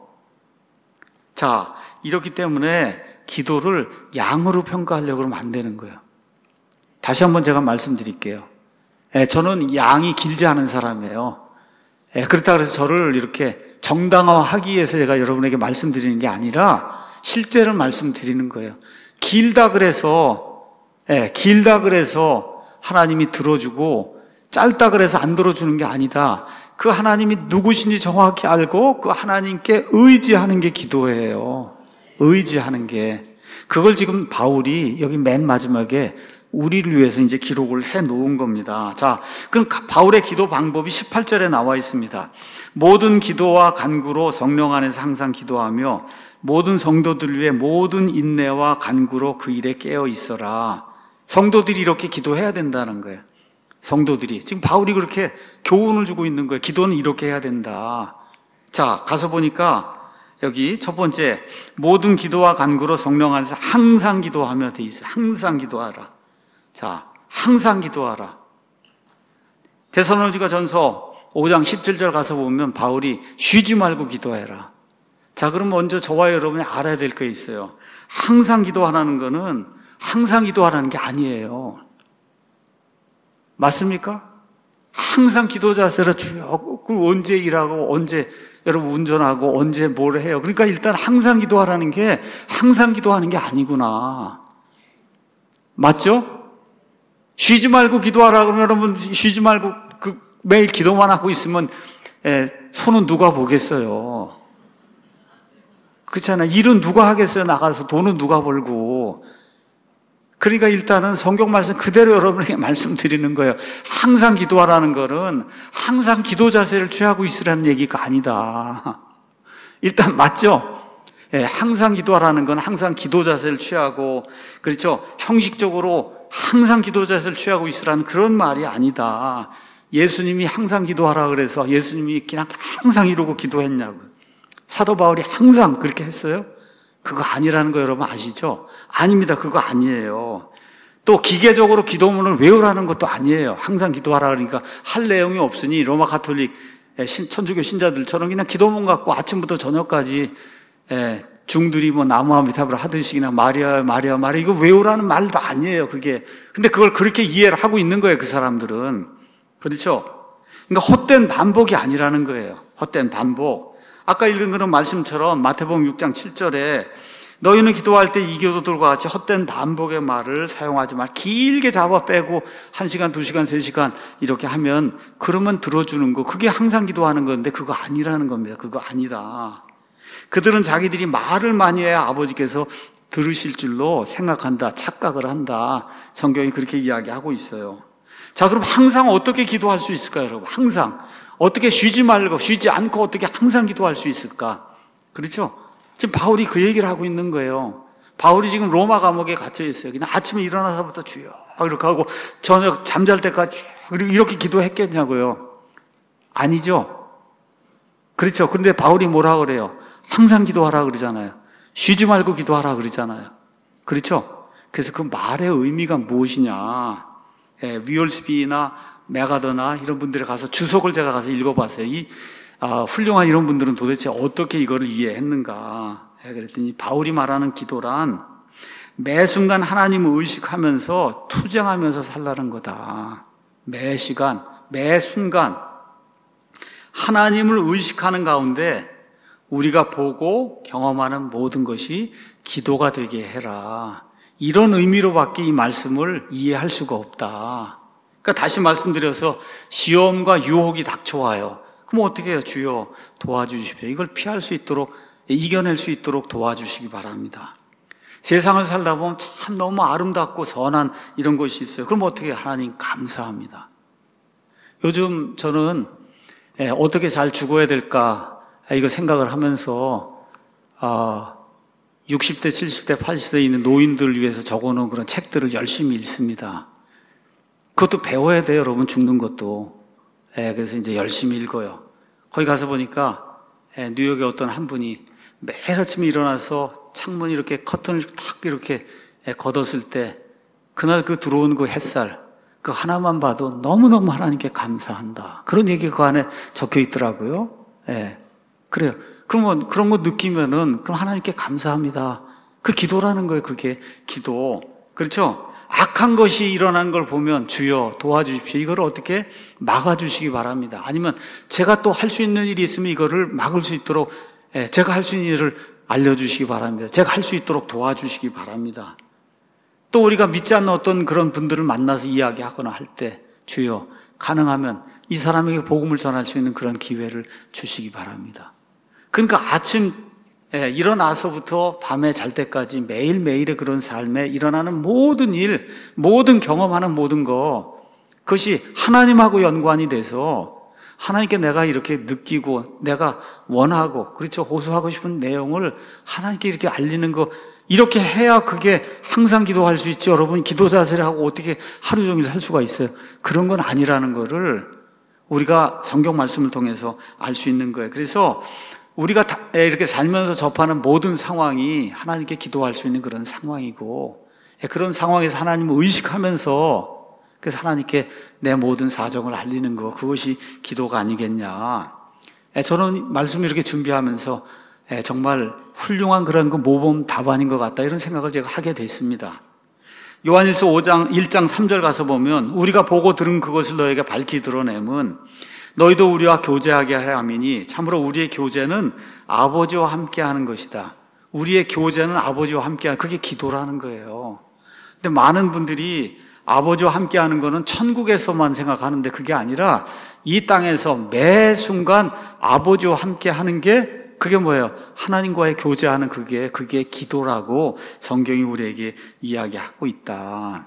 Speaker 1: 자, 이렇기 때문에 기도를 양으로 평가하려고 그러면 안 되는 거예요. 다시 한번 제가 말씀드릴게요. 예, 저는 양이 길지 않은 사람이에요. 예, 그렇다 그래서 저를 이렇게 정당화하기 위해서 제가 여러분에게 말씀드리는 게 아니라 실제로 말씀드리는 거예요. 길다 그래서, 예, 길다 그래서 하나님이 들어주고 짧다 그래서 안 들어주는 게 아니다. 그 하나님이 누구신지 정확히 알고 그 하나님께 의지하는 게 기도예요. 의지하는 게. 그걸 지금 바울이 여기 맨 마지막에 우리를 위해서 이제 기록을 해 놓은 겁니다. 자, 그럼 바울의 기도 방법이 십팔 절에 나와 있습니다. 모든 기도와 간구로 성령 안에서 항상 기도하며 모든 성도들 위해 모든 인내와 간구로 그 일에 깨어 있어라. 성도들이 이렇게 기도해야 된다는 거예요. 성도들이. 지금 바울이 그렇게 교훈을 주고 있는 거예요. 기도는 이렇게 해야 된다. 자, 가서 보니까 여기 첫 번째, 모든 기도와 간구로 성령 안에서 항상 기도하며 돼 있어요. 항상 기도하라. 자, 항상 기도하라. 데살로니가 전서 오 장 십칠 절 가서 보면 바울이 쉬지 말고 기도해라. 자, 그럼 먼저 저와 여러분이 알아야 될 게 있어요. 항상 기도하라는 거는 항상 기도하라는 게 아니에요. 맞습니까? 항상 기도 자세로 쭉, 그 언제 일하고, 언제 여러분 운전하고, 언제 뭘 해요. 그러니까 일단 항상 기도하라는 게 항상 기도하는 게 아니구나. 맞죠? 쉬지 말고 기도하라 그러면 여러분 쉬지 말고 그 매일 기도만 하고 있으면 에, 손은 누가 보겠어요? 그렇잖아요. 일은 누가 하겠어요? 나가서 돈은 누가 벌고. 그러니까 일단은 성경 말씀 그대로 여러분에게 말씀드리는 거예요. 항상 기도하라는 거는 항상 기도 자세를 취하고 있으라는 얘기가 아니다. 일단 맞죠? 예, 항상 기도하라는 건 항상 기도 자세를 취하고, 그렇죠? 형식적으로 항상 기도 자세를 취하고 있으라는 그런 말이 아니다. 예수님이 항상 기도하라 그래서 예수님이 그냥 항상 이러고 기도했냐고요. 사도 바울이 항상 그렇게 했어요? 그거 아니라는 거 여러분 아시죠? 아닙니다. 그거 아니에요. 또 기계적으로 기도문을 외우라는 것도 아니에요. 항상 기도하라 그러니까 할 내용이 없으니 로마 가톨릭 천주교 신자들처럼 그냥 기도문 갖고 아침부터 저녁까지 중들이 뭐 나무 아미타불 하듯이 그냥 마리아 마리아 마리아 이거 외우라는 말도 아니에요. 그게. 근데 그걸 그렇게 이해를 하고 있는 거예요. 그 사람들은. 그렇죠? 그러니까 헛된 반복이 아니라는 거예요. 헛된 반복. 아까 읽은 그런 말씀처럼 마태복음 육 장 칠 절에 너희는 기도할 때 이교도들과 같이 헛된 반복의 말을 사용하지 말. 길게 잡아 빼고 한 시간, 두 시간, 세 시간 이렇게 하면 그러면 들어주는 거. 그게 항상 기도하는 건데 그거 아니라는 겁니다. 그거 아니다. 그들은 자기들이 말을 많이 해야 아버지께서 들으실 줄로 생각한다. 착각을 한다. 성경이 그렇게 이야기하고 있어요. 자, 그럼 항상 어떻게 기도할 수 있을까요, 여러분? 항상. 어떻게 쉬지 말고, 쉬지 않고 어떻게 항상 기도할 수 있을까? 그렇죠? 지금 바울이 그 얘기를 하고 있는 거예요. 바울이 지금 로마 감옥에 갇혀 있어요. 그냥 아침에 일어나서부터 주여 이렇게 하고 저녁 잠잘 때까지 이렇게 기도했겠냐고요. 아니죠? 그렇죠? 근데 바울이 뭐라 그래요? 항상 기도하라 그러잖아요. 쉬지 말고 기도하라 그러잖아요. 그렇죠? 그래서 그 말의 의미가 무엇이냐? 예, 위얼스비나 메가더나 이런 분들에 가서 주석을 제가 가서 읽어봤어요. 이 아, 훌륭한 이런 분들은 도대체 어떻게 이거를 이해했는가? 예, 그랬더니 바울이 말하는 기도란 매 순간 하나님을 의식하면서 투쟁하면서 살라는 거다. 매 시간, 매 순간 하나님을 의식하는 가운데 우리가 보고 경험하는 모든 것이 기도가 되게 해라. 이런 의미로밖에 이 말씀을 이해할 수가 없다. 그러니까 다시 말씀드려서 시험과 유혹이 닥쳐와요. 그럼 어떻게 해요? 주여 도와주십시오. 이걸 피할 수 있도록, 이겨낼 수 있도록 도와주시기 바랍니다. 세상을 살다 보면 참 너무 아름답고 선한 이런 것이 있어요. 그럼 어떻게 해요? 하나님 감사합니다. 요즘 저는 어떻게 잘 죽어야 될까 이거 생각을 하면서 육십 대, 칠십 대, 팔십 대에 있는 노인들을 위해서 적어놓은 그런 책들을 열심히 읽습니다. 그것도 배워야 돼요, 여러분. 죽는 것도. 그래서 이제 열심히 읽어요. 거기 가서 보니까 뉴욕의 어떤 한 분이 매일 아침에 일어나서 창문 이렇게 커튼을 탁 이렇게 걷었을 때 그날 그 들어오는 그 햇살 그 하나만 봐도 너무너무 하나님께 감사한다. 그런 얘기가 그 안에 적혀 있더라고요. 예. 그래요. 그러면 그런 거 느끼면은 그럼 하나님께 감사합니다. 그 기도라는 거예요. 그게 기도. 그렇죠? 악한 것이 일어난 걸 보면 주여 도와주십시오. 이걸 어떻게 막아주시기 바랍니다. 아니면 제가 또 할 수 있는 일이 있으면 이거를 막을 수 있도록 예, 제가 할 수 있는 일을 알려주시기 바랍니다. 제가 할 수 있도록 도와주시기 바랍니다. 또 우리가 믿지 않는 어떤 그런 분들을 만나서 이야기하거나 할 때 주여 가능하면 이 사람에게 복음을 전할 수 있는 그런 기회를 주시기 바랍니다. 그러니까 아침 예, 일어나서부터 밤에 잘 때까지 매일매일의 그런 삶에 일어나는 모든 일, 모든 경험하는 모든 것 그것이 하나님하고 연관이 돼서 하나님께 내가 이렇게 느끼고 내가 원하고 그렇죠 호소하고 싶은 내용을 하나님께 이렇게 알리는 거 이렇게 해야 그게 항상 기도할 수 있죠. 여러분 기도 자세를 하고 어떻게 하루 종일 살 수가 있어요. 그런 건 아니라는 거를 우리가 성경 말씀을 통해서 알 수 있는 거예요. 그래서 우리가 이렇게 살면서 접하는 모든 상황이 하나님께 기도할 수 있는 그런 상황이고 그런 상황에서 하나님을 의식하면서 그래서 하나님께 내 모든 사정을 알리는 거 그것이 기도가 아니겠냐. 저는 말씀을 이렇게 준비하면서 정말 훌륭한 그런 그 모범 답안인 것 같다 이런 생각을 제가 하게 됐습니다. 요한일서 오 장 일 장 삼 절 가서 보면 우리가 보고 들은 그것을 너에게 밝히 드러내면 너희도 우리와 교제하게 하려 함이니 참으로 우리의 교제는 아버지와 함께하는 것이다. 우리의 교제는 아버지와 함께하는 그게 기도라는 거예요. 근데 많은 분들이 아버지와 함께하는 거는 천국에서만 생각하는데 그게 아니라 이 땅에서 매 순간 아버지와 함께하는 게 그게 뭐예요? 하나님과의 교제하는 그게 그게 기도라고 성경이 우리에게 이야기하고 있다.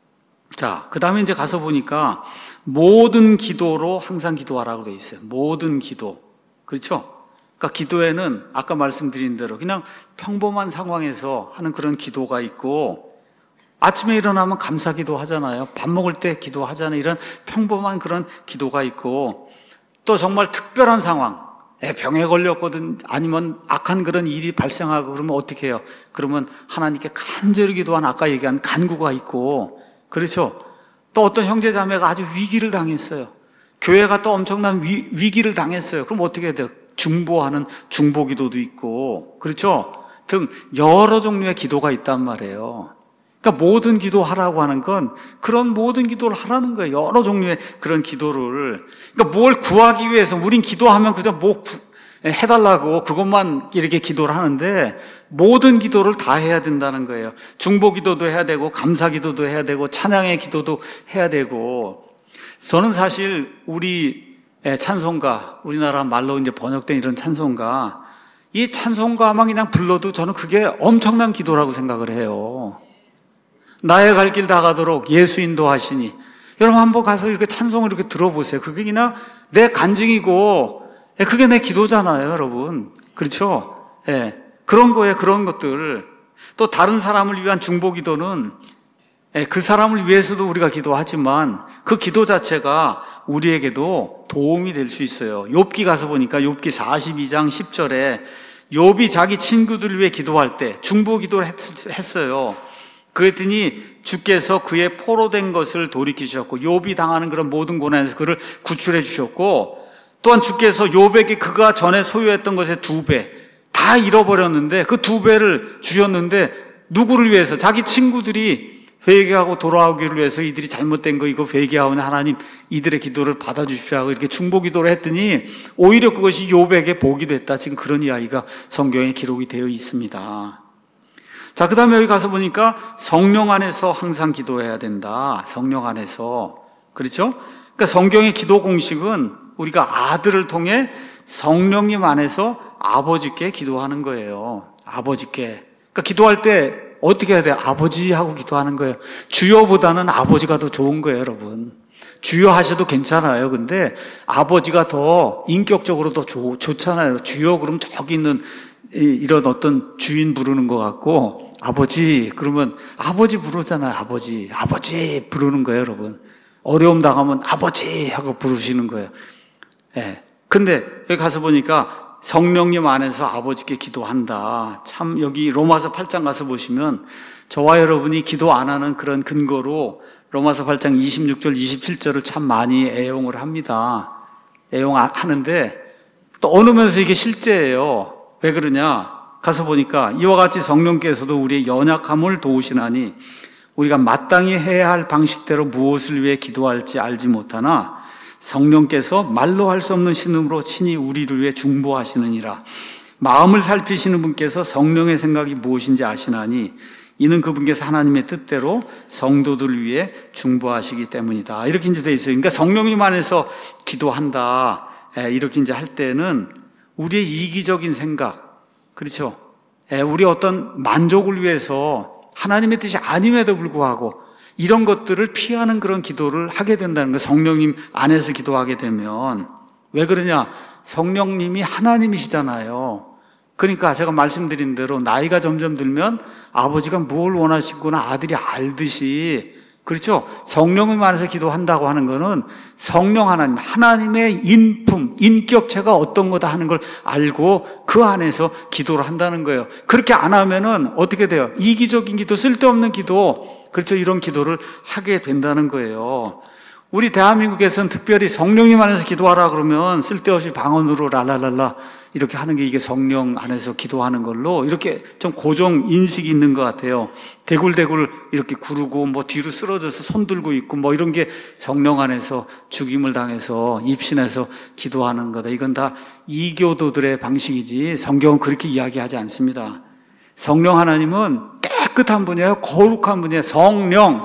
Speaker 1: 자, 그 다음에 이제 가서 보니까 모든 기도로 항상 기도하라고 되어 있어요. 모든 기도. 그렇죠? 그러니까 기도에는 아까 말씀드린 대로 그냥 평범한 상황에서 하는 그런 기도가 있고 아침에 일어나면 감사 기도 하잖아요. 밥 먹을 때 기도하잖아요. 이런 평범한 그런 기도가 있고 또 정말 특별한 상황 병에 걸렸거든 아니면 악한 그런 일이 발생하고 그러면 어떻게 해요? 그러면 하나님께 간절히 기도한 아까 얘기한 간구가 있고 그렇죠? 또 어떤 형제자매가 아주 위기를 당했어요. 교회가 또 엄청난 위, 위기를 당했어요. 그럼 어떻게 해야 돼요? 중보하는 중보기도도 있고 그렇죠? 등 여러 종류의 기도가 있단 말이에요. 그러니까 모든 기도하라고 하는 건 그런 모든 기도를 하라는 거예요. 여러 종류의 그런 기도를. 그러니까 뭘 구하기 위해서 우린 기도하면 그저 뭐 구, 해달라고 그것만 이렇게 기도를 하는데 모든 기도를 다 해야 된다는 거예요. 중보 기도도 해야 되고 감사 기도도 해야 되고 찬양의 기도도 해야 되고 저는 사실 우리 찬송가 우리나라 말로 이제 번역된 이런 찬송가 이 찬송가만 그냥 불러도 저는 그게 엄청난 기도라고 생각을 해요. 나의 갈 길 다 가도록 예수 인도하시니 여러분 한번 가서 이렇게 찬송을 이렇게 들어보세요. 그게 그냥 내 간증이고 그게 내 기도잖아요, 여러분. 그렇죠? 예. 그런 거에 그런 것들. 또 다른 사람을 위한 중보 기도는 예, 그 사람을 위해서도 우리가 기도하지만 그 기도 자체가 우리에게도 도움이 될 수 있어요. 욥기 가서 보니까 욥기 사십이 장 십 절에 욥이 자기 친구들을 위해 기도할 때 중보 기도를 했, 했어요. 그랬더니 주께서 그의 포로된 것을 돌이키셨고 욥이 당하는 그런 모든 고난에서 그를 구출해 주셨고 또한 주께서 욥에게 그가 전에 소유했던 것의 두 배 다 잃어버렸는데 그 두 배를 주셨는데 누구를 위해서? 자기 친구들이 회개하고 돌아오기를 위해서 이들이 잘못된 거 이거 회개하오니 하나님 이들의 기도를 받아주십시오 하고 이렇게 중보 기도를 했더니 오히려 그것이 욥에게 복이 됐다. 지금 그런 이야기가 성경에 기록이 되어 있습니다. 자, 그 다음에 여기 가서 보니까 성령 안에서 항상 기도해야 된다. 성령 안에서. 그렇죠? 그러니까 성경의 기도 공식은 우리가 아들을 통해 성령님 안에서 아버지께 기도하는 거예요. 아버지께. 그러니까 기도할 때 어떻게 해야 돼요? 아버지 하고 기도하는 거예요. 주여보다는 아버지가 더 좋은 거예요, 여러분. 주여 하셔도 괜찮아요. 근데 아버지가 더 인격적으로 더 좋, 좋잖아요. 주여 그럼 저기 있는 이런 어떤 주인 부르는 것 같고, 아버지 그러면 아버지 부르잖아요. 아버지 아버지 부르는 거예요, 여러분. 어려움 당하면 아버지 하고 부르시는 거예요. 예. 근데 여기 가서 보니까 성령님 안에서 아버지께 기도한다. 참 여기 로마서 팔 장 가서 보시면 저와 여러분이 기도 안 하는 그런 근거로 로마서 팔 장 이십육 절 이십칠 절을 참 많이 애용을 합니다. 애용하는데 또 어느 면에서 이게 실제예요. 왜 그러냐? 가서 보니까 이와 같이 성령께서도 우리의 연약함을 도우시나니 우리가 마땅히 해야 할 방식대로 무엇을 위해 기도할지 알지 못하나 성령께서 말로 할 수 없는 신음으로 친히 우리를 위해 중보하시느니라. 마음을 살피시는 분께서 성령의 생각이 무엇인지 아시나니 이는 그분께서 하나님의 뜻대로 성도들을 위해 중보하시기 때문이다. 이렇게 이제 돼 있어요. 그러니까 성령님 안에서 기도한다. 이렇게 이제 할 때는 우리의 이기적인 생각, 그렇죠? 우리 어떤 만족을 위해서 하나님의 뜻이 아님에도 불구하고 이런 것들을 피하는 그런 기도를 하게 된다는 거예요. 성령님 안에서 기도하게 되면. 왜 그러냐? 성령님이 하나님이시잖아요. 그러니까 제가 말씀드린 대로 나이가 점점 들면 아버지가 무엇을 원하시구나 아들이 알듯이, 그렇죠? 성령님 안에서 기도한다고 하는 거는 성령 하나님, 하나님의 인품, 인격체가 어떤 거다 하는 걸 알고 그 안에서 기도를 한다는 거예요. 그렇게 안 하면은 어떻게 돼요? 이기적인 기도, 쓸데없는 기도, 그렇죠? 이런 기도를 하게 된다는 거예요. 우리 대한민국에서는 특별히 성령님 안에서 기도하라 그러면 쓸데없이 방언으로 랄랄랄라 이렇게 하는 게 이게 성령 안에서 기도하는 걸로 이렇게 좀 고정 인식이 있는 것 같아요. 대굴대굴 이렇게 구르고 뭐 뒤로 쓰러져서 손 들고 있고 뭐 이런 게 성령 안에서 죽임을 당해서 입신해서 기도하는 거다. 이건 다 이교도들의 방식이지 성경은 그렇게 이야기하지 않습니다. 성령 하나님은 깨끗한 분이에요. 거룩한 분이에요. 성령,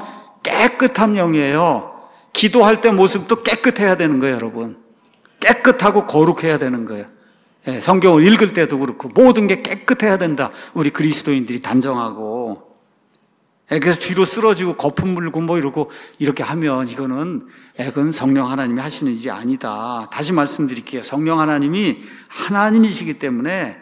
Speaker 1: 깨끗한 영이에요. 기도할 때 모습도 깨끗해야 되는 거예요, 여러분. 깨끗하고 거룩해야 되는 거예요. 예, 성경을 읽을 때도 그렇고 모든 게 깨끗해야 된다. 우리 그리스도인들이 단정하고. 예, 그래서 뒤로 쓰러지고 거품 물고 뭐 이러고 이렇게 하면 이거는 예, 그건 성령 하나님이 하시는 일이 아니다. 다시 말씀드릴게요. 성령 하나님이 하나님이시기 때문에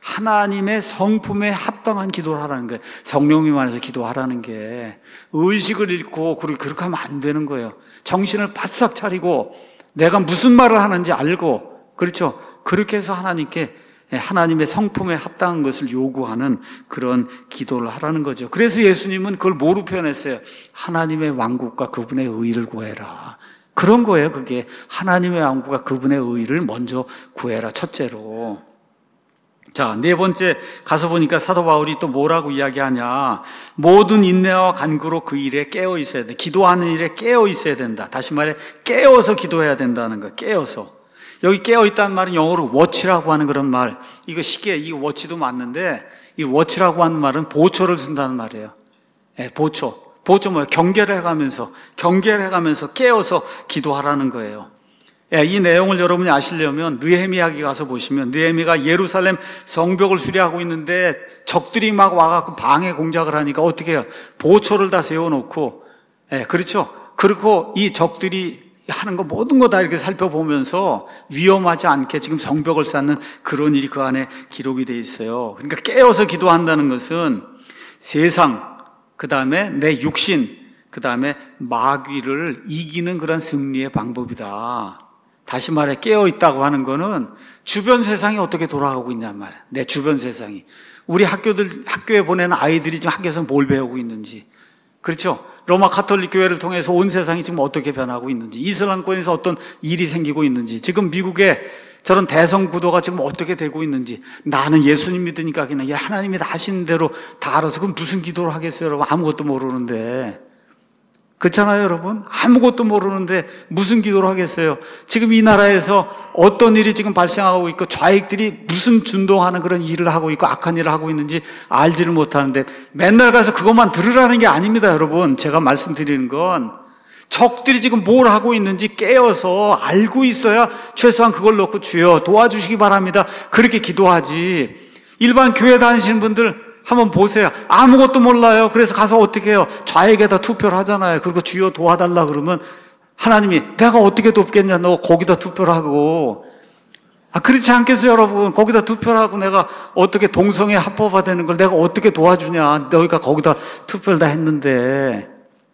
Speaker 1: 하나님의 성품에 합당한 기도를 하라는 거예요. 성령님 안에서 기도하라는 게 의식을 잃고 그렇게 하면 안 되는 거예요. 정신을 바싹 차리고 내가 무슨 말을 하는지 알고, 그렇죠? 그렇게 해서 하나님께 하나님의 성품에 합당한 것을 요구하는 그런 기도를 하라는 거죠. 그래서 예수님은 그걸 뭐로 표현했어요? 하나님의 왕국과 그분의 의를 구해라. 그런 거예요. 그게 하나님의 왕국과 그분의 의를 먼저 구해라. 첫째로. 자, 네 번째 가서 보니까 사도 바울이 또 뭐라고 이야기하냐. 모든 인내와 간구로 그 일에 깨어 있어야 돼. 기도하는 일에 깨어 있어야 된다. 다시 말해 깨어서 기도해야 된다는 거야. 깨어서. 여기 깨어 있다는 말은 영어로 워치라고 하는 그런 말. 이거 시계, 이 워치도 맞는데 이 워치라고 하는 말은 보초를 쓴다는 말이에요. 네, 보초. 보초 뭐예요? 경계를 해가면서 경계를 해가면서 깨어서 기도하라는 거예요. 예, 이 내용을 여러분이 아시려면 느헤미야기 가서 보시면 느헤미가 예루살렘 성벽을 수리하고 있는데 적들이 막 와갖고 방해 공작을 하니까 어떻게 해요? 보초를 다 세워놓고, 예, 그렇죠? 그리고 이 적들이 하는 거 모든 거 다 이렇게 살펴보면서 위험하지 않게 지금 성벽을 쌓는 그런 일이 그 안에 기록이 돼 있어요. 그러니까 깨어서 기도한다는 것은 세상, 그 다음에 내 육신, 그 다음에 마귀를 이기는 그런 승리의 방법이다. 다시 말해 깨어 있다고 하는 거는 주변 세상이 어떻게 돌아가고 있냔 말이야. 내 주변 세상이. 우리 학교들, 학교에 보내는 아이들이 지금 학교에서 뭘 배우고 있는지. 그렇죠? 로마 가톨릭 교회를 통해서 온 세상이 지금 어떻게 변하고 있는지, 이슬람권에서 어떤 일이 생기고 있는지, 지금 미국의 저런 대성 구도가 지금 어떻게 되고 있는지, 나는 예수님 믿으니까 그냥 하나님이 다 하시는 대로 다 알아서 그럼 무슨 기도를 하겠어요, 여러분? 아무것도 모르는데. 그렇잖아요, 여러분? 아무것도 모르는데 무슨 기도를 하겠어요? 지금 이 나라에서 어떤 일이 지금 발생하고 있고 좌익들이 무슨 준동하는 그런 일을 하고 있고 악한 일을 하고 있는지 알지를 못하는데 맨날 가서 그것만 들으라는 게 아닙니다, 여러분. 제가 말씀드리는 건 적들이 지금 뭘 하고 있는지 깨어서 알고 있어야 최소한 그걸 놓고 주여 도와주시기 바랍니다, 그렇게 기도하지. 일반 교회 다니시는 분들 한번 보세요. 아무것도 몰라요. 그래서 가서 어떻게 해요? 좌에게다 투표를 하잖아요. 그리고 주여 도와달라 그러면 하나님이 내가 어떻게 돕겠냐, 너 거기다 투표를 하고. 아, 그렇지 않겠어요, 여러분? 거기다 투표를 하고 내가 어떻게 동성애 합법화되는 걸 내가 어떻게 도와주냐, 너희가 거기다 투표를 다 했는데.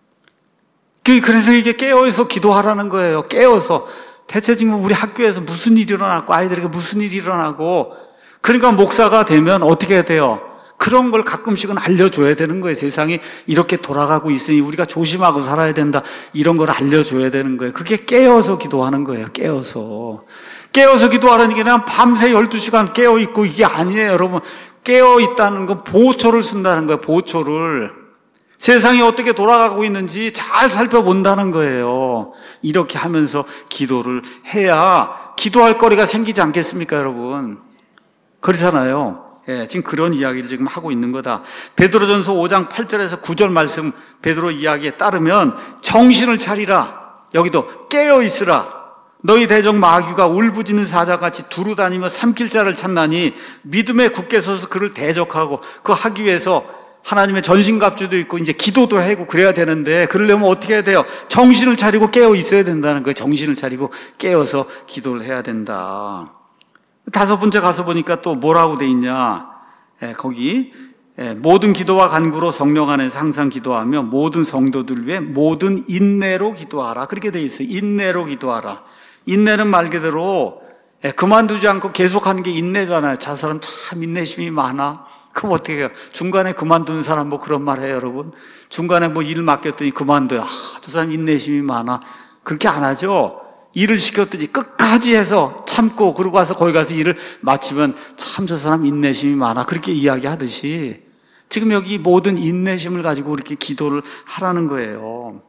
Speaker 1: 그래서 이게 깨어서 기도하라는 거예요. 깨어서. 대체 지금 우리 학교에서 무슨 일이 일어났고 아이들에게 무슨 일이 일어나고, 그러니까 목사가 되면 어떻게 해야 돼요? 그런 걸 가끔씩은 알려줘야 되는 거예요. 세상이 이렇게 돌아가고 있으니 우리가 조심하고 살아야 된다, 이런 걸 알려줘야 되는 거예요. 그게 깨어서 기도하는 거예요. 깨어서 깨어서 기도하라는 게 그냥 밤새 열두 시간 깨어있고 이게 아니에요, 여러분. 깨어있다는 건 보초를 쓴다는 거예요. 보초를. 세상이 어떻게 돌아가고 있는지 잘 살펴본다는 거예요. 이렇게 하면서 기도를 해야 기도할 거리가 생기지 않겠습니까, 여러분? 그렇잖아요. 예, 지금 그런 이야기를 지금 하고 있는 거다. 베드로전서 오 장 팔 절에서 구 절 말씀, 베드로 이야기에 따르면 정신을 차리라, 여기도 깨어 있으라. 너희 대적 마귀가 울부짖는 사자같이 두루 다니며 삼킬 자를 찾나니 믿음에 굳게 서서 그를 대적하고, 그 하기 위해서 하나님의 전신갑주도 있고 이제 기도도 하고 그래야 되는데, 그러려면 어떻게 해야 돼요? 정신을 차리고 깨어 있어야 된다는 거예요. 정신을 차리고 깨어서 기도를 해야 된다. 다섯 번째 가서 보니까 또 뭐라고 돼 있냐. 예, 거기 예, 모든 기도와 간구로 성령 안에서 항상 기도하며 모든 성도들 위해 모든 인내로 기도하라, 그렇게 돼 있어요. 인내로 기도하라. 인내는 말 그대로 예, 그만두지 않고 계속하는 게 인내잖아요. 저 사람 참 인내심이 많아. 그럼 어떻게 해요? 중간에 그만두는 사람 뭐 그런 말 해요, 여러분? 중간에 뭐 일 맡겼더니 그만둬요. 아, 저 사람 인내심이 많아. 그렇게 안 하죠. 일을 시켰더니 끝까지 해서 참고 그러고 와서 거기 가서 일을 마치면 참 저 사람 인내심이 많아, 그렇게 이야기하듯이 지금 여기 모든 인내심을 가지고 이렇게 기도를 하라는 거예요.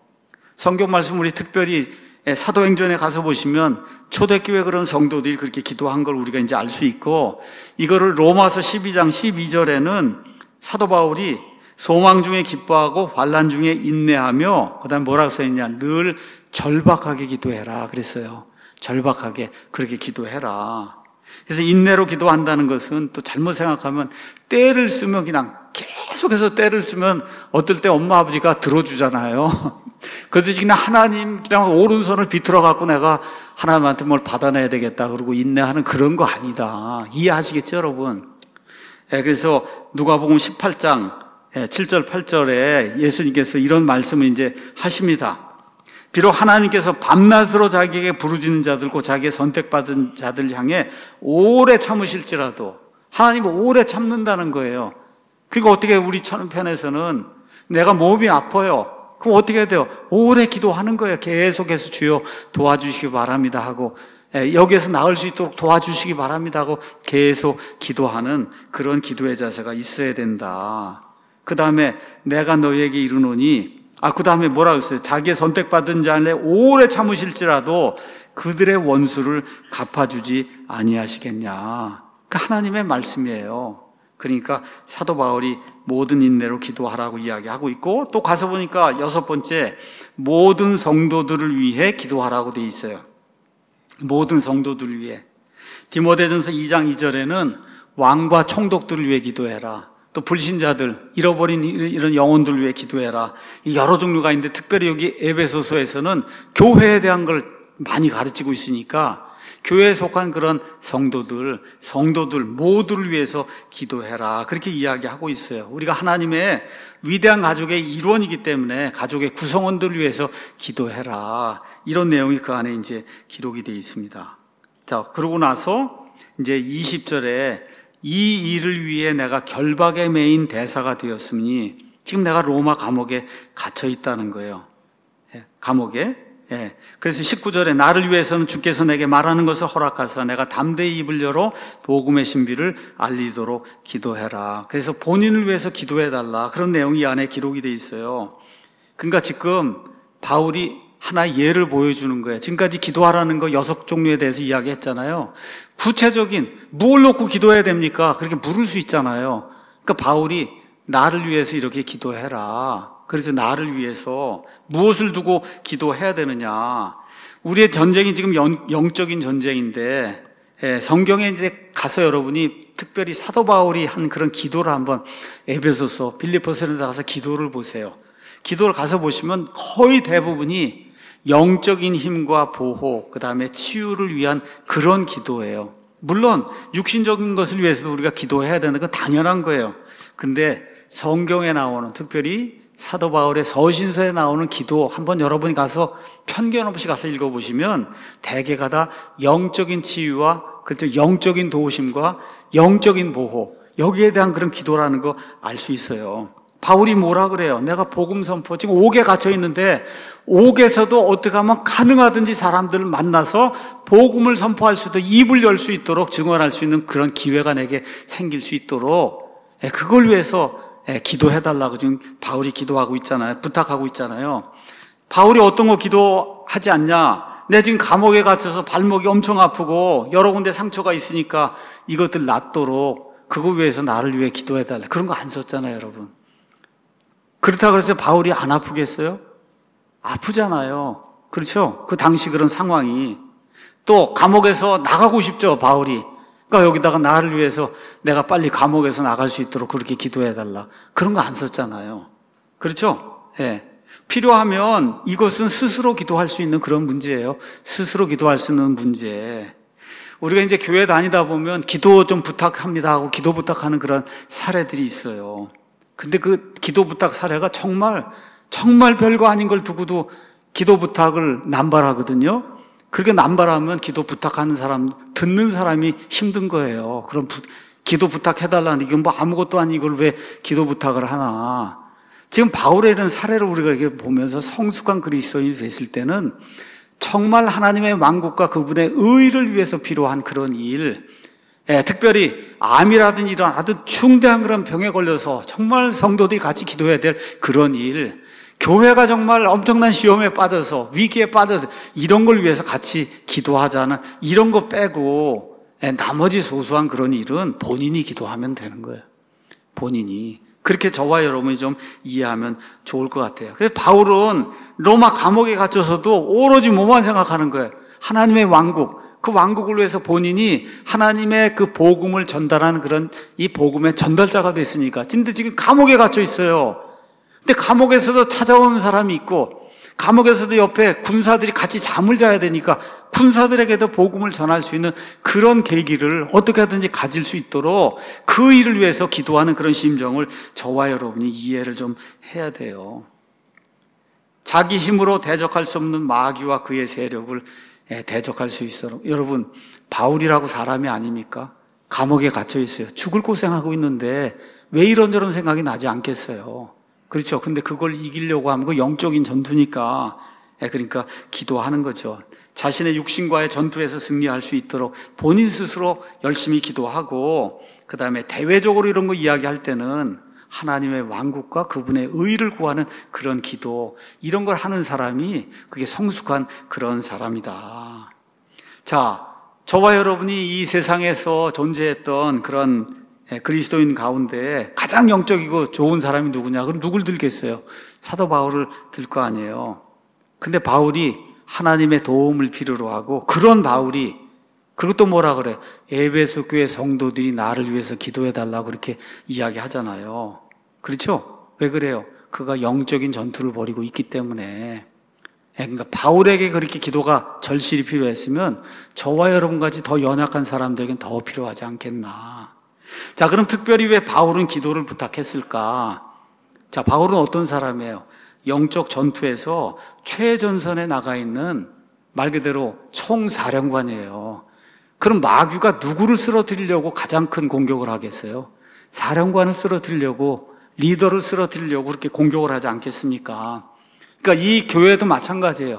Speaker 1: 성경 말씀 우리 특별히 사도행전에 가서 보시면 초대교회 그런 성도들이 그렇게 기도한 걸 우리가 이제 알 수 있고, 이거를 로마서 십이 장 십이 절에는 사도 바울이 소망 중에 기뻐하고 환난 중에 인내하며, 그 다음에 뭐라고 써있냐, 늘 절박하게 기도해라 그랬어요. 절박하게 그렇게 기도해라. 그래서 인내로 기도한다는 것은 또 잘못 생각하면 때를 쓰면 그냥 계속해서 때를 쓰면 어떨 때 엄마 아버지가 들어주잖아요. 그렇듯이 그냥 하나님 그냥 오른손을 비틀어 갖고 내가 하나님한테 뭘 받아내야 되겠다 그러고 인내하는 그런 거 아니다. 이해하시겠죠, 여러분? 예, 그래서 누가복음 십팔 장 칠 절 팔 절에 예수님께서 이런 말씀을 이제 하십니다. 비록 하나님께서 밤낮으로 자기에게 부르짖는 자들고 자기의 선택받은 자들 향해 오래 참으실지라도, 하나님은 오래 참는다는 거예요. 그러니까 어떻게 우리 편에서는 내가 몸이 아파요. 그럼 어떻게 해야 돼요? 오래 기도하는 거예요. 계속해서 주여 도와주시기 바랍니다 하고, 여기에서 나을 수 있도록 도와주시기 바랍니다 하고 계속 기도하는 그런 기도의 자세가 있어야 된다. 그 다음에 내가 너희에게 이르노니, 아, 그 다음에 뭐라고 했어요? 자기의 선택받은 자를 오래 참으실지라도 그들의 원수를 갚아주지 아니하시겠냐. 그 하나님의 말씀이에요. 그러니까 사도 바울이 모든 인내로 기도하라고 이야기하고 있고, 또 가서 보니까 여섯 번째, 모든 성도들을 위해 기도하라고 돼 있어요. 모든 성도들을 위해. 디모데전서 이 장 이 절에는 왕과 총독들을 위해 기도해라. 또 불신자들, 잃어버린 이런 영혼들을 위해 기도해라. 여러 종류가 있는데 특별히 여기 에베소서에서는 교회에 대한 걸 많이 가르치고 있으니까 교회에 속한 그런 성도들, 성도들 모두를 위해서 기도해라, 그렇게 이야기하고 있어요. 우리가 하나님의 위대한 가족의 일원이기 때문에 가족의 구성원들을 위해서 기도해라, 이런 내용이 그 안에 이제 기록이 되어 있습니다. 자, 그러고 나서 이제 이십 절에 이 일을 위해 내가 결박에 매인 대사가 되었으니, 지금 내가 로마 감옥에 갇혀 있다는 거예요. 감옥에 예. 그래서 십구 절에 나를 위해서는 주께서 내게 말하는 것을 허락하사 내가 담대히 입을 열어 복음의 신비를 알리도록 기도해라. 그래서 본인을 위해서 기도해달라. 그런 내용이 이 안에 기록이 돼 있어요. 그러니까 지금 바울이 하나의 예를 보여주는 거예요. 지금까지 기도하라는 거 여섯 종류에 대해서 이야기했잖아요. 구체적인 뭘 놓고 기도해야 됩니까? 그렇게 물을 수 있잖아요. 그러니까 바울이 나를 위해서 이렇게 기도해라. 그래서 나를 위해서 무엇을 두고 기도해야 되느냐. 우리의 전쟁이 지금 영, 영적인 전쟁인데, 예, 성경에 이제 가서 여러분이 특별히 사도 바울이 한 그런 기도를 한번 에베소서, 빌립보서에 가서 기도를 보세요. 기도를 가서 보시면 거의 대부분이 영적인 힘과 보호, 그 다음에 치유를 위한 그런 기도예요. 물론 육신적인 것을 위해서도 우리가 기도해야 되는 건 당연한 거예요. 근데 성경에 나오는, 특별히 사도 바울의 서신서에 나오는 기도 한번 여러분이 가서 편견 없이 가서 읽어보시면 대개가 다 영적인 치유와 그렇죠, 영적인 도우심과 영적인 보호, 여기에 대한 그런 기도라는 거 알 수 있어요. 바울이 뭐라 그래요? 내가 복음 선포, 지금 옥에 갇혀 있는데 옥에서도 어떻게 하면 가능하든지 사람들을 만나서 복음을 선포할 수도, 입을 열 수 있도록 증언할 수 있는 그런 기회가 내게 생길 수 있도록 그걸 위해서 기도해달라고 지금 바울이 기도하고 있잖아요. 부탁하고 있잖아요. 바울이 어떤 거 기도하지 않냐? 내 지금 감옥에 갇혀서 발목이 엄청 아프고 여러 군데 상처가 있으니까 이것들 낫도록 그거 위해서 나를 위해 기도해달라. 그런 거 안 썼잖아요, 여러분. 그렇다고 해서 바울이 안 아프겠어요? 아프잖아요. 그렇죠? 그 당시 그런 상황이. 또 감옥에서 나가고 싶죠, 바울이. 그러니까 여기다가 나를 위해서 내가 빨리 감옥에서 나갈 수 있도록 그렇게 기도해달라. 그런 거 안 썼잖아요. 그렇죠? 예. 네. 필요하면 이것은 스스로 기도할 수 있는 그런 문제예요. 스스로 기도할 수 있는 문제. 우리가 이제 교회 다니다 보면 기도 좀 부탁합니다 하고 기도 부탁하는 그런 사례들이 있어요. 근데 그 기도 부탁 사례가 정말 정말 별거 아닌 걸 두고도 기도 부탁을 남발하거든요. 그렇게 남발하면 기도 부탁하는 사람, 듣는 사람이 힘든 거예요. 그럼 부, 기도 부탁해달라는, 이건 뭐 아무것도 아닌 이걸 왜 기도 부탁을 하나. 지금 바울의 이런 사례를 우리가 이렇게 보면서 성숙한 그리스도인이 됐을 때는 정말 하나님의 왕국과 그분의 의를 위해서 필요한 그런 일, 예, 특별히 암이라든지 이런 아주 중대한 그런 병에 걸려서 정말 성도들이 같이 기도해야 될 그런 일, 교회가 정말 엄청난 시험에 빠져서 위기에 빠져서 이런 걸 위해서 같이 기도하자는 이런 거 빼고 예, 나머지 소소한 그런 일은 본인이 기도하면 되는 거예요. 본인이. 그렇게 저와 여러분이 좀 이해하면 좋을 것 같아요. 그래서 바울은 로마 감옥에 갇혀서도 오로지 뭐만 생각하는 거예요. 하나님의 왕국, 그 왕국을 위해서 본인이 하나님의 그 복음을 전달하는 그런 이 복음의 전달자가 됐으니까. 근데 지금 감옥에 갇혀 있어요. 근데 감옥에서도 찾아오는 사람이 있고 감옥에서도 옆에 군사들이 같이 잠을 자야 되니까 군사들에게도 복음을 전할 수 있는 그런 계기를 어떻게 하든지 가질 수 있도록 그 일을 위해서 기도하는 그런 심정을 저와 여러분이 이해를 좀 해야 돼요. 자기 힘으로 대적할 수 없는 마귀와 그의 세력을 대적할 수 있도록. 여러분, 바울이라고 사람이 아닙니까? 감옥에 갇혀 있어요. 죽을 고생하고 있는데 왜 이런저런 생각이 나지 않겠어요? 그렇죠. 근데 그걸 이기려고 하면 그 영적인 전투니까, 그러니까 기도하는 거죠. 자신의 육신과의 전투에서 승리할 수 있도록 본인 스스로 열심히 기도하고, 그 다음에 대외적으로 이런 거 이야기할 때는 하나님의 왕국과 그분의 의를 구하는 그런 기도, 이런 걸 하는 사람이 그게 성숙한 그런 사람이다. 자, 저와 여러분이 이 세상에서 존재했던 그런 그리스도인 가운데 가장 영적이고 좋은 사람이 누구냐? 그럼 누굴 들겠어요? 사도 바울을 들 거 아니에요. 근데 바울이 하나님의 도움을 필요로 하고, 그런 바울이, 그리고 또 뭐라 그래? 에베소 교회 성도들이 나를 위해서 기도해 달라고 그렇게 이야기하잖아요. 그렇죠? 왜 그래요? 그가 영적인 전투를 벌이고 있기 때문에. 그러니까 바울에게 그렇게 기도가 절실히 필요했으면 저와 여러분같이 더 연약한 사람들에게는 더 필요하지 않겠나. 자, 그럼 특별히 왜 바울은 기도를 부탁했을까? 자, 바울은 어떤 사람이에요? 영적 전투에서 최전선에 나가 있는 말 그대로 총사령관이에요. 그럼 마귀가 누구를 쓰러뜨리려고 가장 큰 공격을 하겠어요? 사령관을 쓰러뜨리려고, 리더를 쓰러뜨리려고 그렇게 공격을 하지 않겠습니까? 그러니까 이 교회도 마찬가지예요.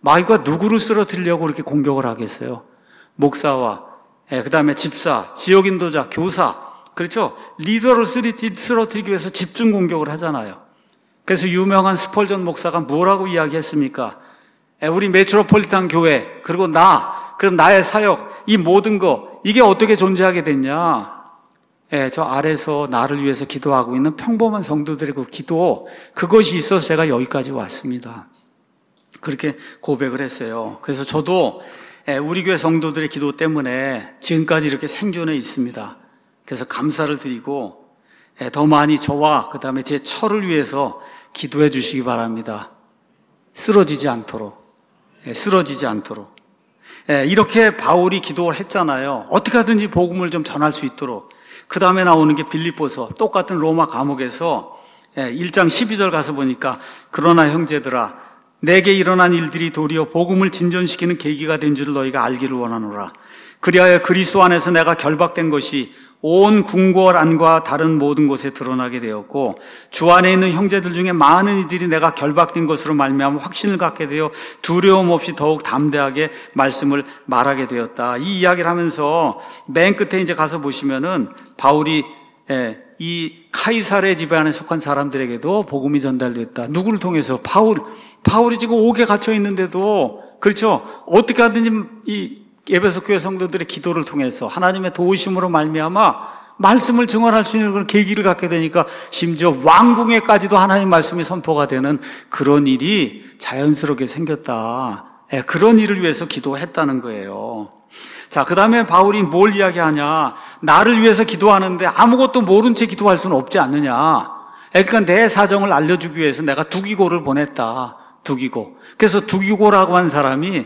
Speaker 1: 마귀가 누구를 쓰러뜨리려고 그렇게 공격을 하겠어요? 목사와, 예, 그 다음에 집사, 지역 인도자, 교사, 그렇죠? 리더를 쓰러뜨리기 위해서 집중 공격을 하잖아요. 그래서 유명한 스펄전 목사가 뭐라고 이야기했습니까? 예, 우리 메트로폴리탄 교회, 그리고 나, 그럼 나의 사역, 이 모든 거, 이게 어떻게 존재하게 됐냐? 예, 저 아래서 나를 위해서 기도하고 있는 평범한 성도들의 그 기도, 그것이 있어서 제가 여기까지 왔습니다. 그렇게 고백을 했어요. 그래서 저도 우리 교회 성도들의 기도 때문에 지금까지 이렇게 생존해 있습니다. 그래서 감사를 드리고 더 많이 저와 그 다음에 제 처를 위해서 기도해 주시기 바랍니다. 쓰러지지 않도록, 쓰러지지 않도록. 이렇게 바울이 기도를 했잖아요. 어떻게 하든지 복음을 좀 전할 수 있도록. 그 다음에 나오는 게 빌립보서, 똑같은 로마 감옥에서 일 장 십이 절 가서 보니까 그러나 형제들아 내게 일어난 일들이 도리어 복음을 진전시키는 계기가 된 줄 너희가 알기를 원하노라. 그리하여 그리스도 안에서 내가 결박된 것이 온 궁궐 안과 다른 모든 곳에 드러나게 되었고 주 안에 있는 형제들 중에 많은 이들이 내가 결박된 것으로 말미암아 확신을 갖게 되어 두려움 없이 더욱 담대하게 말씀을 말하게 되었다. 이 이야기를 하면서 맨 끝에 이제 가서 보시면은 바울이 이 카이사르의 지배안에 속한 사람들에게도 복음이 전달됐다. 누구를 통해서? 바울. 바울이 지금 옥에 갇혀 있는데도, 그렇죠? 어떻게 하든지 이 에베소 교회 성도들의 기도를 통해서 하나님의 도우심으로 말미암아 말씀을 증언할 수 있는 그런 계기를 갖게 되니까 심지어 왕궁에까지도 하나님 말씀이 선포가 되는 그런 일이 자연스럽게 생겼다. 예, 그런 일을 위해서 기도했다는 거예요. 자, 그 다음에 바울이 뭘 이야기하냐? 나를 위해서 기도하는데 아무것도 모른 채 기도할 수는 없지 않느냐? 그러니까 내 사정을 알려주기 위해서 내가 두기고를 보냈다. 두기고. 그래서 두기고라고 한 사람이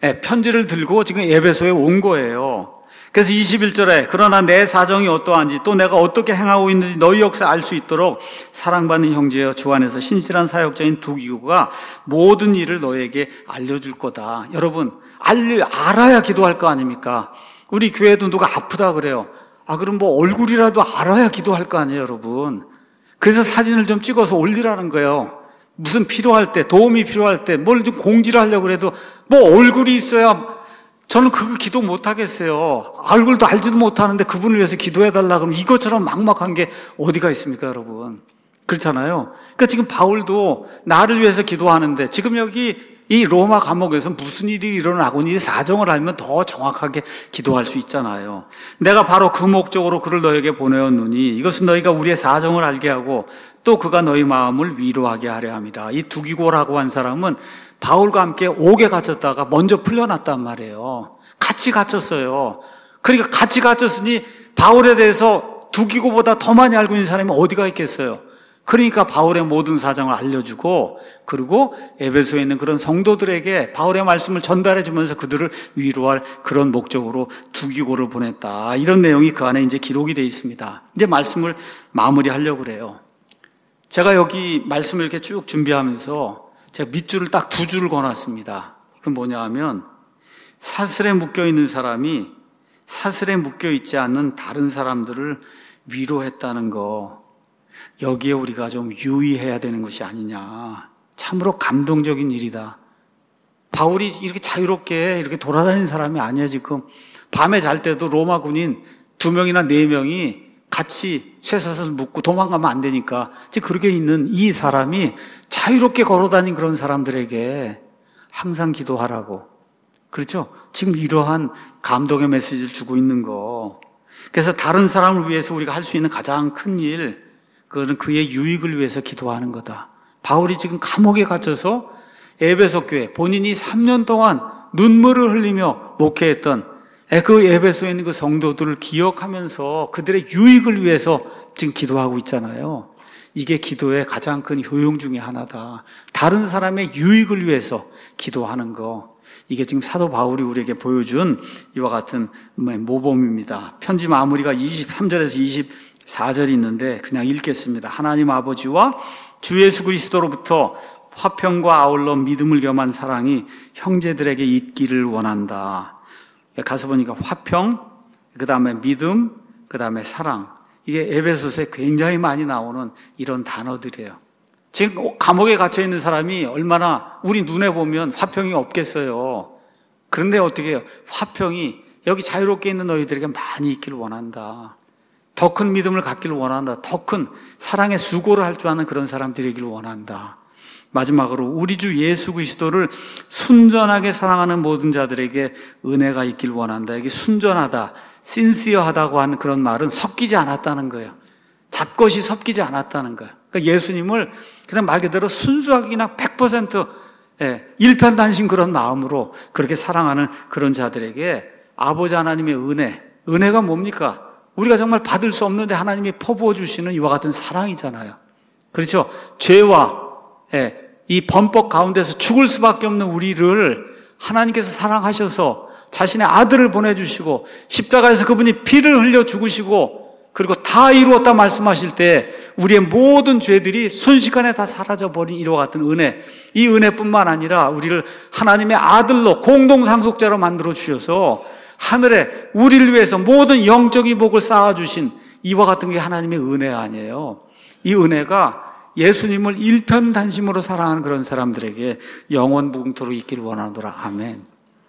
Speaker 1: 편지를 들고 지금 에베소에 온 거예요. 그래서 이십일 절에 그러나 내 사정이 어떠한지 또 내가 어떻게 행하고 있는지 너희 역사 알 수 있도록 사랑받는 형제여 주 안에서 신실한 사역자인 두기고가 모든 일을 너에게 알려줄 거다. 여러분, 알, 알아야 기도할 거 아닙니까? 우리 교회도 누가 아프다 그래요. 아, 그럼 뭐 얼굴이라도 알아야 기도할 거 아니에요, 여러분? 그래서 사진을 좀 찍어서 올리라는 거예요. 무슨 필요할 때, 도움이 필요할 때, 뭘 좀 공지를 하려고 해도 뭐 얼굴이 있어야 저는 그거 기도 못 하겠어요. 얼굴도 알지도 못하는데 그분을 위해서 기도해달라 그러면 이것처럼 막막한 게 어디가 있습니까, 여러분? 그렇잖아요. 그러니까 지금 바울도 나를 위해서 기도하는데 지금 여기 이 로마 감옥에서 무슨 일이 일어나고 이 사정을 알면 더 정확하게 기도할 수 있잖아요. 내가 바로 그 목적으로 그를 너에게 보내었느니 이것은 너희가 우리의 사정을 알게 하고 또 그가 너희 마음을 위로하게 하려 합니다. 이 두기고라고 한 사람은 바울과 함께 옥에 갇혔다가 먼저 풀려났단 말이에요. 같이 갇혔어요. 그러니까 같이 갇혔으니 바울에 대해서 두기고보다 더 많이 알고 있는 사람이 어디가 있겠어요. 그러니까 바울의 모든 사정을 알려주고 그리고 에베소에 있는 그런 성도들에게 바울의 말씀을 전달해 주면서 그들을 위로할 그런 목적으로 두기고를 보냈다. 이런 내용이 그 안에 이제 기록이 되어 있습니다. 이제 말씀을 마무리하려고 그래요. 제가 여기 말씀을 이렇게 쭉 준비하면서 제가 밑줄을 딱 두 줄을 거놨습니다. 그건 뭐냐 하면 사슬에 묶여 있는 사람이 사슬에 묶여 있지 않는 다른 사람들을 위로했다는 거, 여기에 우리가 좀 유의해야 되는 것이 아니냐. 참으로 감동적인 일이다. 바울이 이렇게 자유롭게 이렇게 돌아다니는 사람이 아니야. 지금 밤에 잘 때도 로마 군인 두 명이나 네 명이 같이 쇠사슬 묶고 도망가면 안 되니까 지금 그렇게 있는 이 사람이 자유롭게 걸어다닌 그런 사람들에게 항상 기도하라고. 그렇죠? 지금 이러한 감동의 메시지를 주고 있는 거. 그래서 다른 사람을 위해서 우리가 할 수 있는 가장 큰 일, 그거는 그의 유익을 위해서 기도하는 거다. 바울이 지금 감옥에 갇혀서 에베소 교회, 본인이 삼 년 동안 눈물을 흘리며 목회했던 그 에베소에 있는 그 성도들을 기억하면서 그들의 유익을 위해서 지금 기도하고 있잖아요. 이게 기도의 가장 큰 효용 중에 하나다. 다른 사람의 유익을 위해서 기도하는 거. 이게 지금 사도 바울이 우리에게 보여준 이와 같은 모범입니다. 편지 마무리가 이십삼 절에서 이십사 절이 있는데 그냥 읽겠습니다. 하나님 아버지와 주 예수 그리스도로부터 화평과 아울러 믿음을 겸한 사랑이 형제들에게 있기를 원한다. 가서 보니까 화평, 그 다음에 믿음, 그 다음에 사랑. 이게 에베소서에 굉장히 많이 나오는 이런 단어들이에요. 지금 감옥에 갇혀 있는 사람이 얼마나 우리 눈에 보면 화평이 없겠어요. 그런데 어떻게 해요? 화평이 여기 자유롭게 있는 너희들에게 많이 있기를 원한다. 더 큰 믿음을 갖기를 원한다. 더 큰 사랑의 수고를 할 줄 아는 그런 사람들이기를 원한다. 마지막으로 우리 주 예수 그리스도를 순전하게 사랑하는 모든 자들에게 은혜가 있기를 원한다. 이게 순전하다, 신시어하다고 하는 그런 말은 섞이지 않았다는 거예요. 잡것이 섞이지 않았다는 거예요. 그러니까 예수님을 그냥 말 그대로 순수하게 그냥 백 퍼센트 예, 일편단심 그런 마음으로 그렇게 사랑하는 그런 자들에게 아버지 하나님의 은혜, 은혜가 뭡니까? 우리가 정말 받을 수 없는데 하나님이 퍼부어 주시는 이와 같은 사랑이잖아요. 그렇죠? 죄와 예, 이 범법 가운데서 죽을 수밖에 없는 우리를 하나님께서 사랑하셔서 자신의 아들을 보내주시고 십자가에서 그분이 피를 흘려 죽으시고 그리고 다 이루었다 말씀하실 때 우리의 모든 죄들이 순식간에 다 사라져버린 이와 같은 은혜, 이 은혜뿐만 아니라 우리를 하나님의 아들로 공동상속자로 만들어 주셔서 하늘에 우리를 위해서 모든 영적인 복을 쌓아주신 이와 같은 게 하나님의 은혜 아니에요. 이 은혜가 예수님을 일편단심으로 사랑하는 그런 사람들에게 영원 무궁토로 있기를 원하노라. 아멘.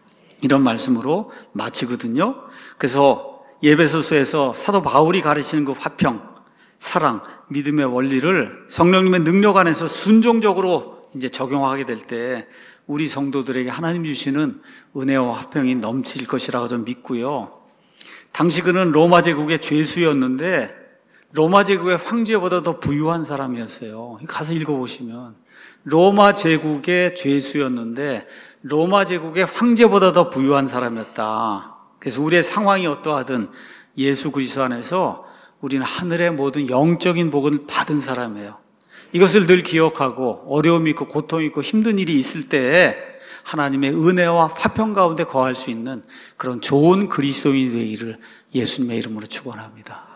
Speaker 1: 이런 말씀으로 마치거든요. 그래서 예배소서에서 사도 바울이 가르치는 그 화평, 사랑, 믿음의 원리를 성령님의 능력 안에서 순종적으로 이제 적용하게 될 때 우리 성도들에게 하나님 주시는 은혜와 화평이 넘칠 것이라고 좀 믿고요. 당시 그는 로마 제국의 죄수였는데 로마 제국의 황제보다 더 부유한 사람이었어요. 가서 읽어보시면 로마 제국의 죄수였는데 로마 제국의 황제보다 더 부유한 사람이었다. 그래서 우리의 상황이 어떠하든 예수 그리스도 안에서 우리는 하늘의 모든 영적인 복을 받은 사람이에요. 이것을 늘 기억하고 어려움이 있고 고통이 있고 힘든 일이 있을 때에 하나님의 은혜와 화평 가운데 거할 수 있는 그런 좋은 그리스도인이 되기를 예수님의 이름으로 축원합니다.